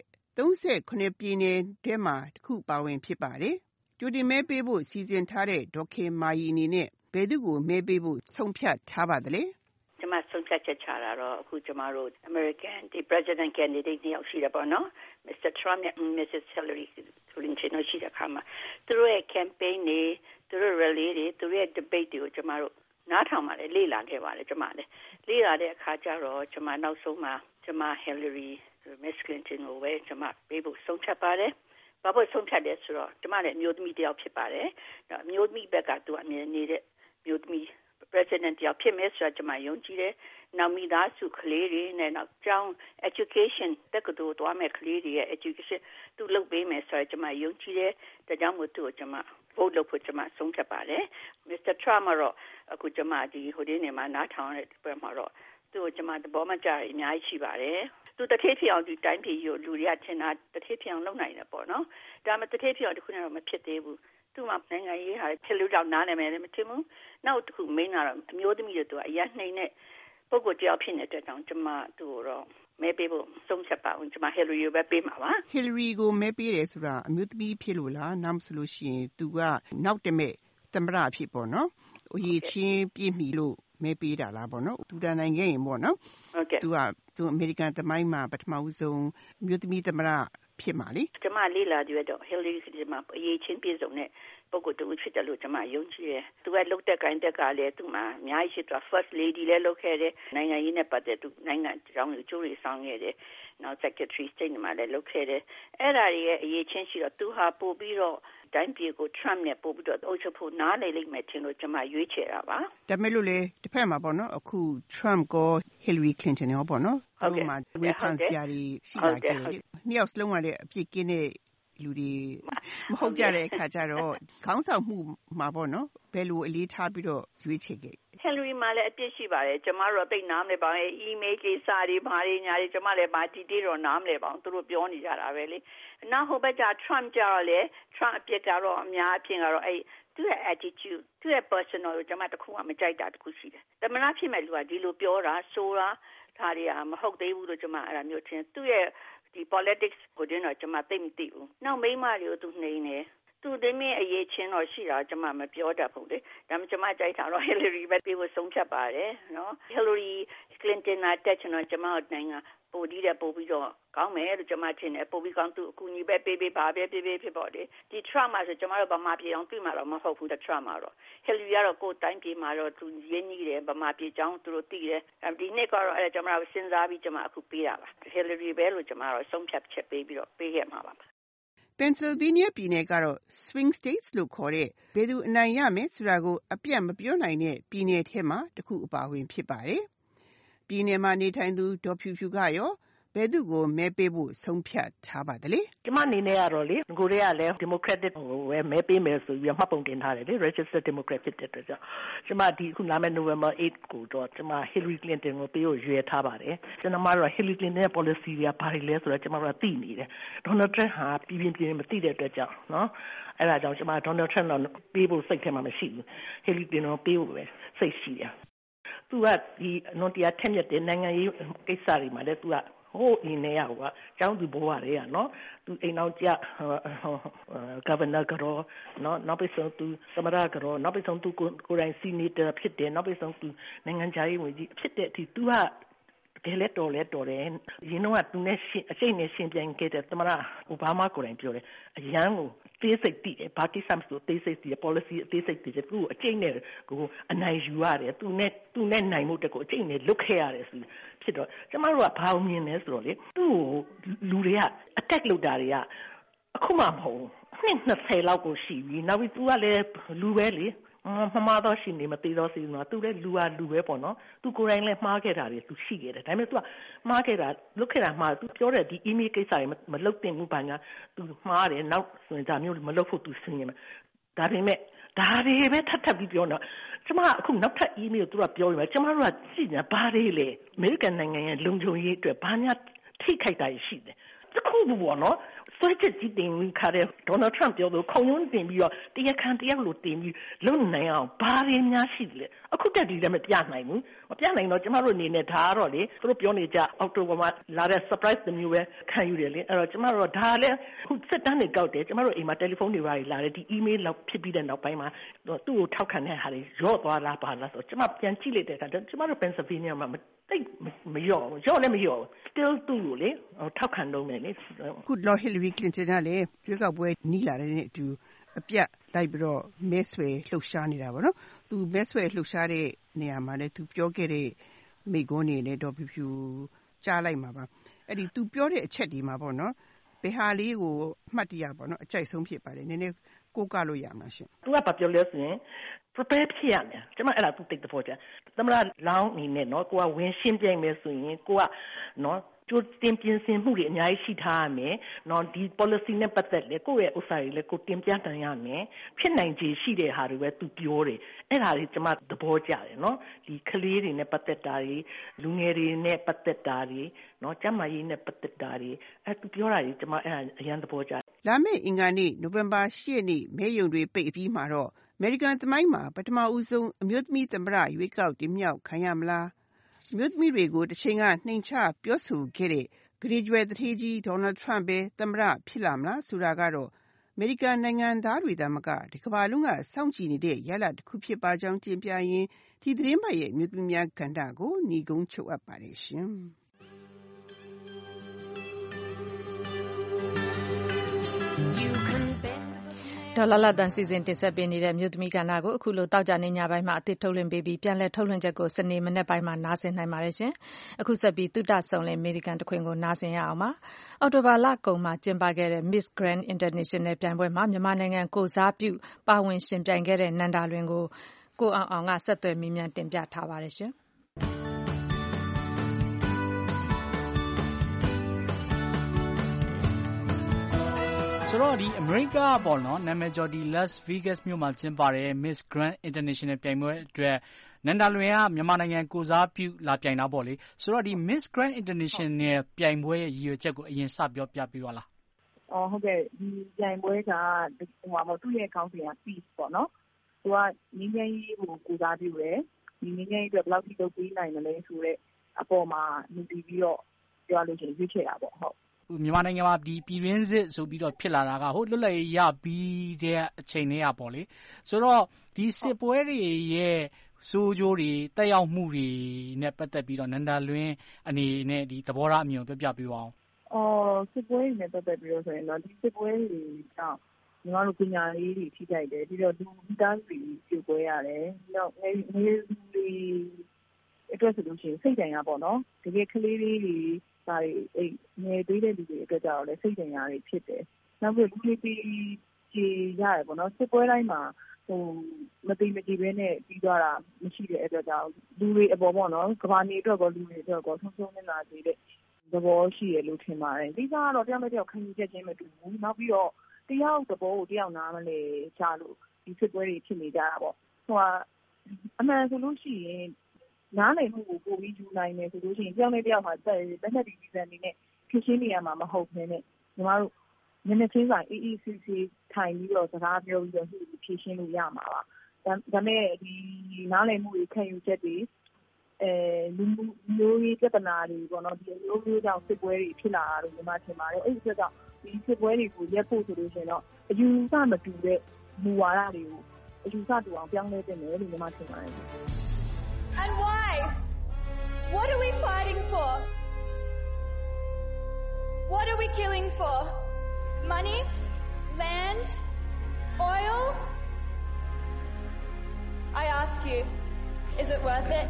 38ပြည်နယ်ထဲမှာတစ်ခုပါဝင်ဖြစ်ပါတယ်။ကြိုတင်မဲပေးဖို့စီစဉ်ထားတဲ့ဒေါ်ခင်မာရီအနေနဲ့ဘယ်သူကိုမဲပေးဖို့ဆုံးဖြတ်ထားပါသလဲ။ကျွန်မဆုံးဖြတ်ချက်ချတာတော့အခုကျွန်မတို့ American President Candidate တယောက်ရှိတယ်ပေါ့နော် Mr. Trump နဲ့ Mrs. Hillary Clinton တို့ရှိတဲ့အခါမှာသူတို့ရဲ့ campaign တွေသူတို့ rally တွေသူတို့ရဲ့ debate တွေကိုကျွန်မတို့နားထောင်ပါလေလေ့လာခဲ့ပါတယ်ကျွန်မလည်းလေ့လာတဲ့အခါကျတော့ကျွန်မနောက်ဆုံးမှာကျွန်မ Hillary Miss Clinton ကိုပဲကျွန်မပေးဖို့ဆုံးဖြတ်ပါတယ်။ဘာလို့ဆုံးဖြတ်လဲဆိုတော့ကျွန်မလည်းမျိုးသမီးတယောက်ဖြစ်ပါတယ်။မျိုးသမီးဘက်ကသူအမြင်နေတဲ့မျိုးသမီး president တယောက်ဖြစ်မယ်ဆိုတော့ကျွန်မယုံကြည်တယ်။နောက်မိသားစုကလေးတွေနဲ့နောက်ကျောင်း education တက္ကသိုလ်သွားမဲ့ကလေးတွေရဲ့ education သူလုပ်ပေးမယ်ဆိုတော့ကျွန်မယုံကြည်တယ်။ဒါကြောင့်မို့သူ့ကိုကျွန်မ vote လုပ်ဖို့ကျွန်မဆုံးဖြတ်ပါတယ်။ Mr. Trump ကတော့အခုကျွန်မဒီဟိုဒီနေမှာနားထောင်ရတဲ့ဘက်မှာတော့သူ့ကိုကျွန်မသဘောမကျအများကြီးရှိပါတယ်။သူတထေးဖြစ်အောင်ဒီတိုင်းပြည်ကိုလူတွေကထင်တာတထေးဖြစ်အောင်လုပ်နိုင်တယ်ပေါ့နော်။ဒါမှတထေးဖြစ်အောင်တခုနဲ့တော့မဖြစ်သေးဘူး။သူ့မှာနိုင်ငံရေးဟာဖြစ်လို့တော့နားနေမယ်လည်းမထင်ဘူး။နောက်တစ်ခုမင်းကတော့အမျိုးသမီးတွေသူကအရင်နှိမ့်တဲ့ပုဂ္ဂိုလ်တယောက်ဖြစ်နေတဲ့တောင်ကျွန်မသူ့ကိုတော့မဲပေးဖို့ဆုံးဖြတ်ပါအောင်ကျွန်မ Hillary ကိုပဲပေးမှာပါ။ Hillary ကိုမဲပေးတယ်ဆိုတာအမျိုးသမီးဖြစ်လို့လားနောက်ဆိုလို့ရှိရင်သူကနောက်တမဲ့သမ္မတဖြစ်ပေါ့နော်။အရေးချင်းပြည့်မီလို့မဲပေးတာလားပေါ့နော်။သူတန်နိုင်ခဲ့ရင်ပေါ့နော်။ သူအမေရိကန်သမိုင်းမှာပထမဆုံးအမျိုးသမီးသမ္မတဖြစ်မှာလေ။ကျွန်မလေးလာတွေ့တော့ Hillary ကကအရေးချင်းပြည့်စုံတဲ့ပုဂ္ဂိုလ်တူဖြစ်တယ်လို့ကျွန်မယုံကြည်တယ်။သူကလုတ်တဲ့ကိုင်းတက်ကလည်းသူ့မှာအများကြီးရှိတော့ First Lady လည်းလုပ်ခဲ့တယ်။နိုင်ငံရေးနဲ့ပတ်သက်သူနိုင်ငံကြောင်းကိုကြိုးရီဆောင်ခဲ့တယ်။နောက် Secretary State မှာလည်းလုပ်ခဲ့တယ်။အဲ့ဒါတွေရဲ့အရေးချင်းရှိတော့သူဟာပို့ပြီးတော့တိုင်းပြည်ကို Trump နဲ့ပို့ပြီးတော့အုပ်ချုပ်ဖို့နားလေလိမ့်မယ်ထင်လို့ကျွန်မရွေးချယ်တာပါ။ဒါမဲ့လို့လေတစ်ဖက်မှာပေါ့နော်အခု Trump ကို Hillary Clinton ရောပေါ့နော်။သူ့မှာဝေဖန်စရာတွေရှိလာခဲ့တယ်။နှစ်ယောက်စလုံးကလည်းအပြစ်ကင်းတဲ့လူတွေမဟုတ်ကြတဲ့အခါကျတော့ခေါင်းဆောင်မှုမှာပေါ့နော်ဘယ်လိုအလေးထားပြီးတော့ရွေးချယ်ခဲ့ Hillary မှာလည်းအပြစ်ရှိပါတယ်ကျမတို့သိနားမလဲပါဘူး email ကိစ္စတွေဘာတွေညာတွေကျမလည်းဘာတီတီတော့နားမလဲပါဘူးသူတို့ပြောနေကြတာပဲလေနောက်ဟိုဘက်က Trump ကြတော့လေ Trump အပြစ်ကတော့အများအပြင်းကတော့အဲ့သူ့ရဲ့ attitude သူ့ရဲ့ personal ကိုကျမတခုမှမကြိုက်တာတခုရှိတယ်တမနာဖြစ်မဲ့လူကဒီလိုပြောတာဆိုတာဒါတွေကမဟုတ်သေးဘူးလို့ကျမအဲ့ဒါမျိုးထင်သူ့ရဲ့ဒီ politics ကိုတင်းတော့ကျမသိမသိဘူးနောက်မိန်းမတွေကိုသူနှိမ့်နေသူတမင်းအရေးချင်းတော့ရှိတာကျမမပြောတတ်ဘူးလေဒါမှကျမကြိုက်တာတော့ Hillary ပဲပြေဖို့ဆုံးဖြတ်ပါတယ်နော် Hillary Clinton နဲ့တက်ချင်တော့ကျမတို့နိုင်ငံပို့ပြီးတော့ကောင်းမယ်လို့ကျမထင်တယ်ပို့ပြီးကောင်းသူအကူအညီပဲပေးပါပဲပေးဖြစ်ပေါ့လေဒီ Trump မှာဆိုကျမတို့ဗမာပြည်အောင်တွေ့မှာတော့မဟုတ်ဘူး Trump မှာတော့ Hillary ကတော့ကိုယ်တိုင်းပြည်မှာတော့သူရင်းနှီးတယ်ဗမာပြည်ကြောင်းသူတို့သိတယ်ဒီနေ့ကတော့အဲ့ဒါကျမတို့စဉ်းစားပြီးကျမအခုပေးတာပါ Hillary ပဲလို့ကျမတို့ဆုံးဖြတ်ချက်ပေးပြီးတော့ပေးခဲ့မှာပါ Pennsylvania ပြည်နယ်ကတော့ swing states လို့ခေါ်တဲ့ဘယ်သူအနိုင်ရမယ်ဆိုတာကိုအပြတ်မပြောနိုင်တဲ့ပြည်နယ်ထဲမှာတစ်ခုအပါအဝင်ဖြစ်ပါတယ်။ပြည်နယ်မှာနေထိုင်သူဒေါ်ဖြူဖြူကရောဘယ်သူကိုမဲပေးဖို့ဆုံးဖြတ်ထားပါသလဲ။ကျမအနေနဲ့ကတော့လေကိုရီးယားလည်း Democratic ကိုမဲပေးမယ်ဆိုပြီးမှတ်ပုံတင်ထားတယ်လေ Registered Democrat ဖြစ်တဲ့အတွက်ကြောင့်ကျမဒီခုလာမယ့် November 8ကိုတော့ကျမ Hillary Clinton ကိုပေးဖို့ရွေးထားပါတယ်။ကျွန်တော်ကတော့ Hillary Clinton ရဲ့ policy တွေကဘာတွေလဲဆိုတော့ကျမတို့သိနေတယ်။ Donald Trump ဟာပြင်းမသိတဲ့အတွက်ကြောင့်နော်အဲ့ဒါကြောင့်ကျမ Donald Trump တော့ပေးဖို့စိတ်ထဲမှာမရှိဘူး။ Hillary Clinton ကိုပေးဖို့ပဲစိတ်ရှိတယ်။သူကဒီနော်တရားထက်မြက်တဲ့နိုင်ငံရေးကိစ္စတွေမှာလည်းသူကဟိုအင်းနေရဟိုကကျောင်းသူဘဝတွေကနော်သူအိမ်အောင်ကြgovernor ကတော့နော်နောက်ပြီးဆုံးသူသမရကတော့နောက်ပြီးဆုံးသူကိုယ်တိုင် senator ဖြစ်တယ်နောက်ပြီးဆုံးသူနိုင်ငံခြားရေးဝန်ကြီးဖြစ်တဲ့အထိသူကဘယ်လဲတော်တယ်ရင်းတော့သူနဲ့အချိန်နဲ့ရှင်ပြန်ခဲ့တဲ့သမရအိုဘားမားကိုယ်တိုင်ပြောတယ်အရန်ကိုသေးစိတ်တည်တယ်ဘာကိစ္စမဆိုသေးစိတ်တည် policy အသေးစိတ်တည်တယ်သူ့အချိန်နဲ့ကိုအနိုင်ယူရတယ်သူနဲ့နိုင်မှုတက်ကိုအချိန်နဲ့လွတ်ခဲ့ရတယ်ဆိုဖြစ်တော့ကျမတို့ကဘာမြင်လဲဆိုတော့လေသူ့ကိုလူတွေက attack လုပ်တာတွေကအခုမှမဟုတ်နှစ်20လောက်ကိုရှိပြီနောက်ပြီးသူကလည်းလူပဲလေမမတော့ရှိနေမသေးတော့စီနော်သူလည်းလူပဲပေါ့နော်သူကိုယ်တိုင်လည်းမှားခဲ့တာတွေသူရှိခဲ့တယ်ဒါပေမဲ့သူကမှားခဲ့တာလုပ်ခဲ့တာမှာသူပြောတဲ့ဒီ email ကိစ္စတွေမလုပ်တင်ဘူးဘာညာသူမှားတယ်နောက်ဆိုရင်ဒါမျိုးမလုပ်ဖို့သူစဉ်းနေမှာဒါပေမဲ့ဒါတွေပဲထပ်ပြီးပြောတော့ကျမအခုနောက်ထပ် email သူကပြောနေမှာကျမတို့ကကြည့်ညာဘာတွေလဲအမေရိကန်နိုင်ငံရဲ့လုံခြုံရေးအတွက်ဘာညာထိခိုက်တာရှိတယ်တခုပေါ့နော်ဆွဲချက်ကြီးတင်ခါတဲ့ Donald Trump ပြောလို့ခုံရုံးတင်ပြီးတော့တရားခံတရားလို့တင်ပြီးလုံနိုင်အောင်ဘာတွေများရှိလဲအခုတက်ဒီလည်းမပြနိုင်ဘူးမပြနိုင်တော့ကျမတို့အနေနဲ့ဒါကတော့လေသူတို့ပြောနေကြအောက်တိုဘာမှာလာတဲ့ surprise မျိုးပဲခံယူတယ်လေအဲ့တော့ကျမတို့ဒါလည်းခုစစ်တမ်းတွေကောက်တယ်ကျမတို့အိမ်မှာတယ်လီဖုန်းတွေပါလာတယ်ဒီ email လောက်ဖြစ်ပြီးတဲ့နောက်ပိုင်းမှာသူ့ကိုထောက်ခံတဲ့ဟာတွေရော့သွားလားပါလားဆိုတော့ကျမပြန်ကြည့်လိုက်တဲ့အခါကျမတို့ Pennsylvania မှာတိတ်မရော့လည်းမရော့ still သူ့ကိုလေထောက်ခံတော့မယ်လေခုလော Hillary Clinton ကလည်းရွေးကောက်ပွဲနီးလာတဲ့နေ့အတူအပြတ်လိုက်ပြီးတော့မဲဆွယ်လှုပ်ရှားနေတာပေါ့နော်။သူမဲဆွယ်လှုပ်ရှားတဲ့နေရာမှာလည်းသူပြောခဲ့တဲ့မိန့်ခွန်းတွေနဲ့ဒေါ်ဖြူဖြူကြားလိုက်မှာပါအဲ့ဒီသူပြောတဲ့အချက်ဒီမှာပေါ့နော်ဘယ်ဟာလေးကိုအမှတ်တရပေါ့နော်အကြိုက်ဆုံးဖြစ်ပါတယ်နည်းနည်းကိုကလို့ရမှာရှင်သူကဘာပြောလဲဆိုရင် prepare ဖြစ်ရမယ်ကျွန်မအဲ့ဒါသူသိတဲ့ပေါ်ကြသမ္မတလောင်းအနေနဲ့နော်ကိုကဝင်ရှင်းပြိုင်မယ်ဆိုရင်ကိုကနော်ကျိုးတင်ပြင်ဆင်မှုတွေအများကြီးရှိထားရမယ်။နော်ဒီ policy နဲ့ပတ်သက်လေကိုယ့်ရဲ့ဥစ္စာတွေလည်းကိုတင်ပြနိုင်ရမယ်။ဖြစ်နိုင်ခြေရှိတဲ့ဟာတွေပဲသူပြောတယ်။အဲ့ဒါတွေကျွန်မသဘောကျတယ်နော်။ဒီကလေးတွေနဲ့ပတ်သက်တာတွေလူငယ်တွေနဲ့ပတ်သက်တာတွေနော်ကျမကြီးနဲ့ပတ်သက်တာတွေအဲ့သူပြောတာတွေကျွန်မအဲ့ဒါအရင်သဘောကျတယ်။လာမယ့်အင်္ဂါနေ့နိုဝင်ဘာ10ရက်နေ့မဲရုံတွေပိတ်ပြီးမှတော့အမေရိကန်သမိုင်းမှာပထမဦးဆုံးအမျိုးသမီးသမ္မတရွေးကောက်တင်မြှောက်ခံရမလား။အမျိုးသမီးတွေကိုတစ်ချိန်ကနှိမ်ချပြောဆိုခဲ့တဲ့ဂရေကျွဲတထေးကြီးဒေါ်နယ်ထရန့်ပဲသမ္မတဖြစ်လာမလားဆိုတာကတော့အမေရိကန်နိုင်ငံသားတွေသာမကဒီကမ္ဘာလုံးကစောင့်ကြည့်နေတဲ့ရလဒ်တစ်ခုဖြစ်ပါကြောင်းတင်ပြရင်းဒီသတင်းပတ်ရဲ့အမျိုးသမီးများကဏ္ဍကိုညီကုန်းချုပ်အပ်ပါတယ်ရှင်။ဒေါ်လာလာတန်စီစဉ်တင်ဆက်ပေးနေတဲ့မြို့သမီးကဏ္ဍကိုအခုလိုတောက်ကြနေညပိုင်းမှာအသစ်ထုတ်လွှင့်ပေးပြီးပြန်လည်ထုတ်လွှင့်ချက်ကိုစနေမနေ့ပိုင်းမှာနားဆင်နိုင်ပါတယ်ရှင်။အခုဆက်ပြီးတုဒ္ဒဆုံလင်အမေရိကန်တခွင်ကိုနားဆင်ရအောင်ပါ။အော်တိုဘာလကုန်မှာကျင်းပခဲ့တဲ့ Miss Grand International ပြိုင်ပွဲမှာမြန်မာနိုင်ငံကိုစားပြုပါဝင်ရှင်ပြိုင်ခဲ့တဲ့နန္ဒာလွင်ကိုကိုအောင်ကဆက်သွယ်မေးမြန်းတင်ပြထားပါတယ်ရှင်။ဆိုတော့ဒီအမေရိကပေါ့နော်နာမည်ကျော်ဒီ Las Vegas မြို့မှာကျင်းပတဲ့ Miss Grand International ပြိုင်ပွဲအတွက်နန္ဒာလွင်ကမြန်မာနိုင်ငံကိုစားပြုလာပြိုင်တာပေါ့လေဆိုတော့ဒီ Miss Grand International ပြိုင်ပွဲရဲ့ရည်ရွယ်ချက်ကိုအရင်စပြောပြပေးပါလားဟုတ်ကဲ့ဒီပြိုင်ပွဲကသူ့ရဲ့ခေါင်းစဉ်က Peace ပေါ့နော်သူကငြိမ်းချမ်းရေးကိုကိုစားပြုတယ်ဒီငြိမ်းချမ်းရေးအတွက်ဘယ်လောက်ထိလုပ်ပေးနိုင်မလဲဆိုတဲ့အပေါ်မှာမူတည်ပြီးတော့ပြောလို့ရှိရင်ရွေးချယ်တာပေါ့ဟုတ်မြန်မာနိုင်ငံမှာဒီပြည်တွင်းစစ်ဆိုပြီးတော့ဖြစ်လာတာကဟိုလွတ်လပ်ရေးရပြီးတဲ့အချိန်လေးอ่ะပေါ့လေဆိုတော့ဒီစစ်ပွဲတွေရဲ့စိုးကျိုးတွေတက်ရောက်မှုတွေနဲ့ပတ်သက်ပြီးတော့နန္ဒာလွင်အနေနဲ့ဒီသဘောထားအမြင်ကိုပြောပြပေးပါအောင်စစ်ပွဲတွေနဲ့ပတ်သက်ပြီးတော့ဆိုရင်တော့ဒီစစ်ပွဲတွေကြောင့်ညီမတို့ပညာရေးတွေထိခိုက်တယ်ပြီးတော့လူမိသားစုတွေပြိုကွဲရတယ်ပြီးတော့ငယ်တွေအတွက်ဆိုလို့ရှိရင်စိတ်တိုင်ရပေါ့နော်တကယ်ကလေးလေးတွေဒါတွေငယ်သေးတဲ့လူတွေအတွက်ကြတော့လည်းစိတ်တိုင်ရတွေဖြစ်တယ်နောက်ပြီးလူတွေကြည်ရတယ်ပေါ့နော်စစ်ပွဲတိုင်းမှာမသိမကြည့်ပဲနဲ့ပြီးသွားတာမရှိတဲ့အတွက်ကြောင့်လူတွေအပေါ်ပေါ့နော်ကဘာနေအတွက်ကောလူတွေအတွက်ကောဆုံးနေတာသေးတဲ့သဘောရှိရလို့ထင်ပါတယ်ဒီကတော့တယောက်နဲ့တယောက်ခံယူချက်ချင်းမတူဘူးနောက်ပြီးတော့တယောက်သဘောကိုတယောက်နားမလဲချလို့ဒီစစ်ပွဲတွေဖြစ်နေကြတာပေါ့အမှန်ဆိုလို့ရှိရင်နားလည်မှုကိုပိုပြီးယူနိုင်မယ်ဆိုလို့ရှိရင်တယောက်နဲ့တယောက်မှာလက်နက်ဒီစီဇန်နေနဲ့ဖြစ်ရှင်းနေရမှာမဟုတ်ဘဲနဲ့ညီမတို့နည်းနည်းချင်းဆိုင်အေးအေးဆေးဆေးထိုင်ပြီးတော့စကားပြောပြီးတော့ဖြစ်ရှင်းလို့ရမှာပါဒါမဲ့ဒီနားလည်မှုတွေခံယူချက်တွေလူမျိုးရေးပြဿနာတွေပေါ့နော်ဒီလူမျိုးကြောင့်စစ်ပွဲတွေဖြစ်လာတာလို့ညီမထင်ပါတယ်အဲ့ဒီအတွက်ကြောင့်ဒီစစ်ပွဲတွေကိုရက်ဖို့ဆိုလို့ရှိရင်တော့အယူဆမတူတဲ့မူဝါဒတွေကိုအယူဆတူအောင်ပြောင်းလဲတင်တယ်လို့ညီမထင်ပါတယ် And why? What are we fighting for? What are we killing for? Money? Land? Oil? I ask you, is it worth it?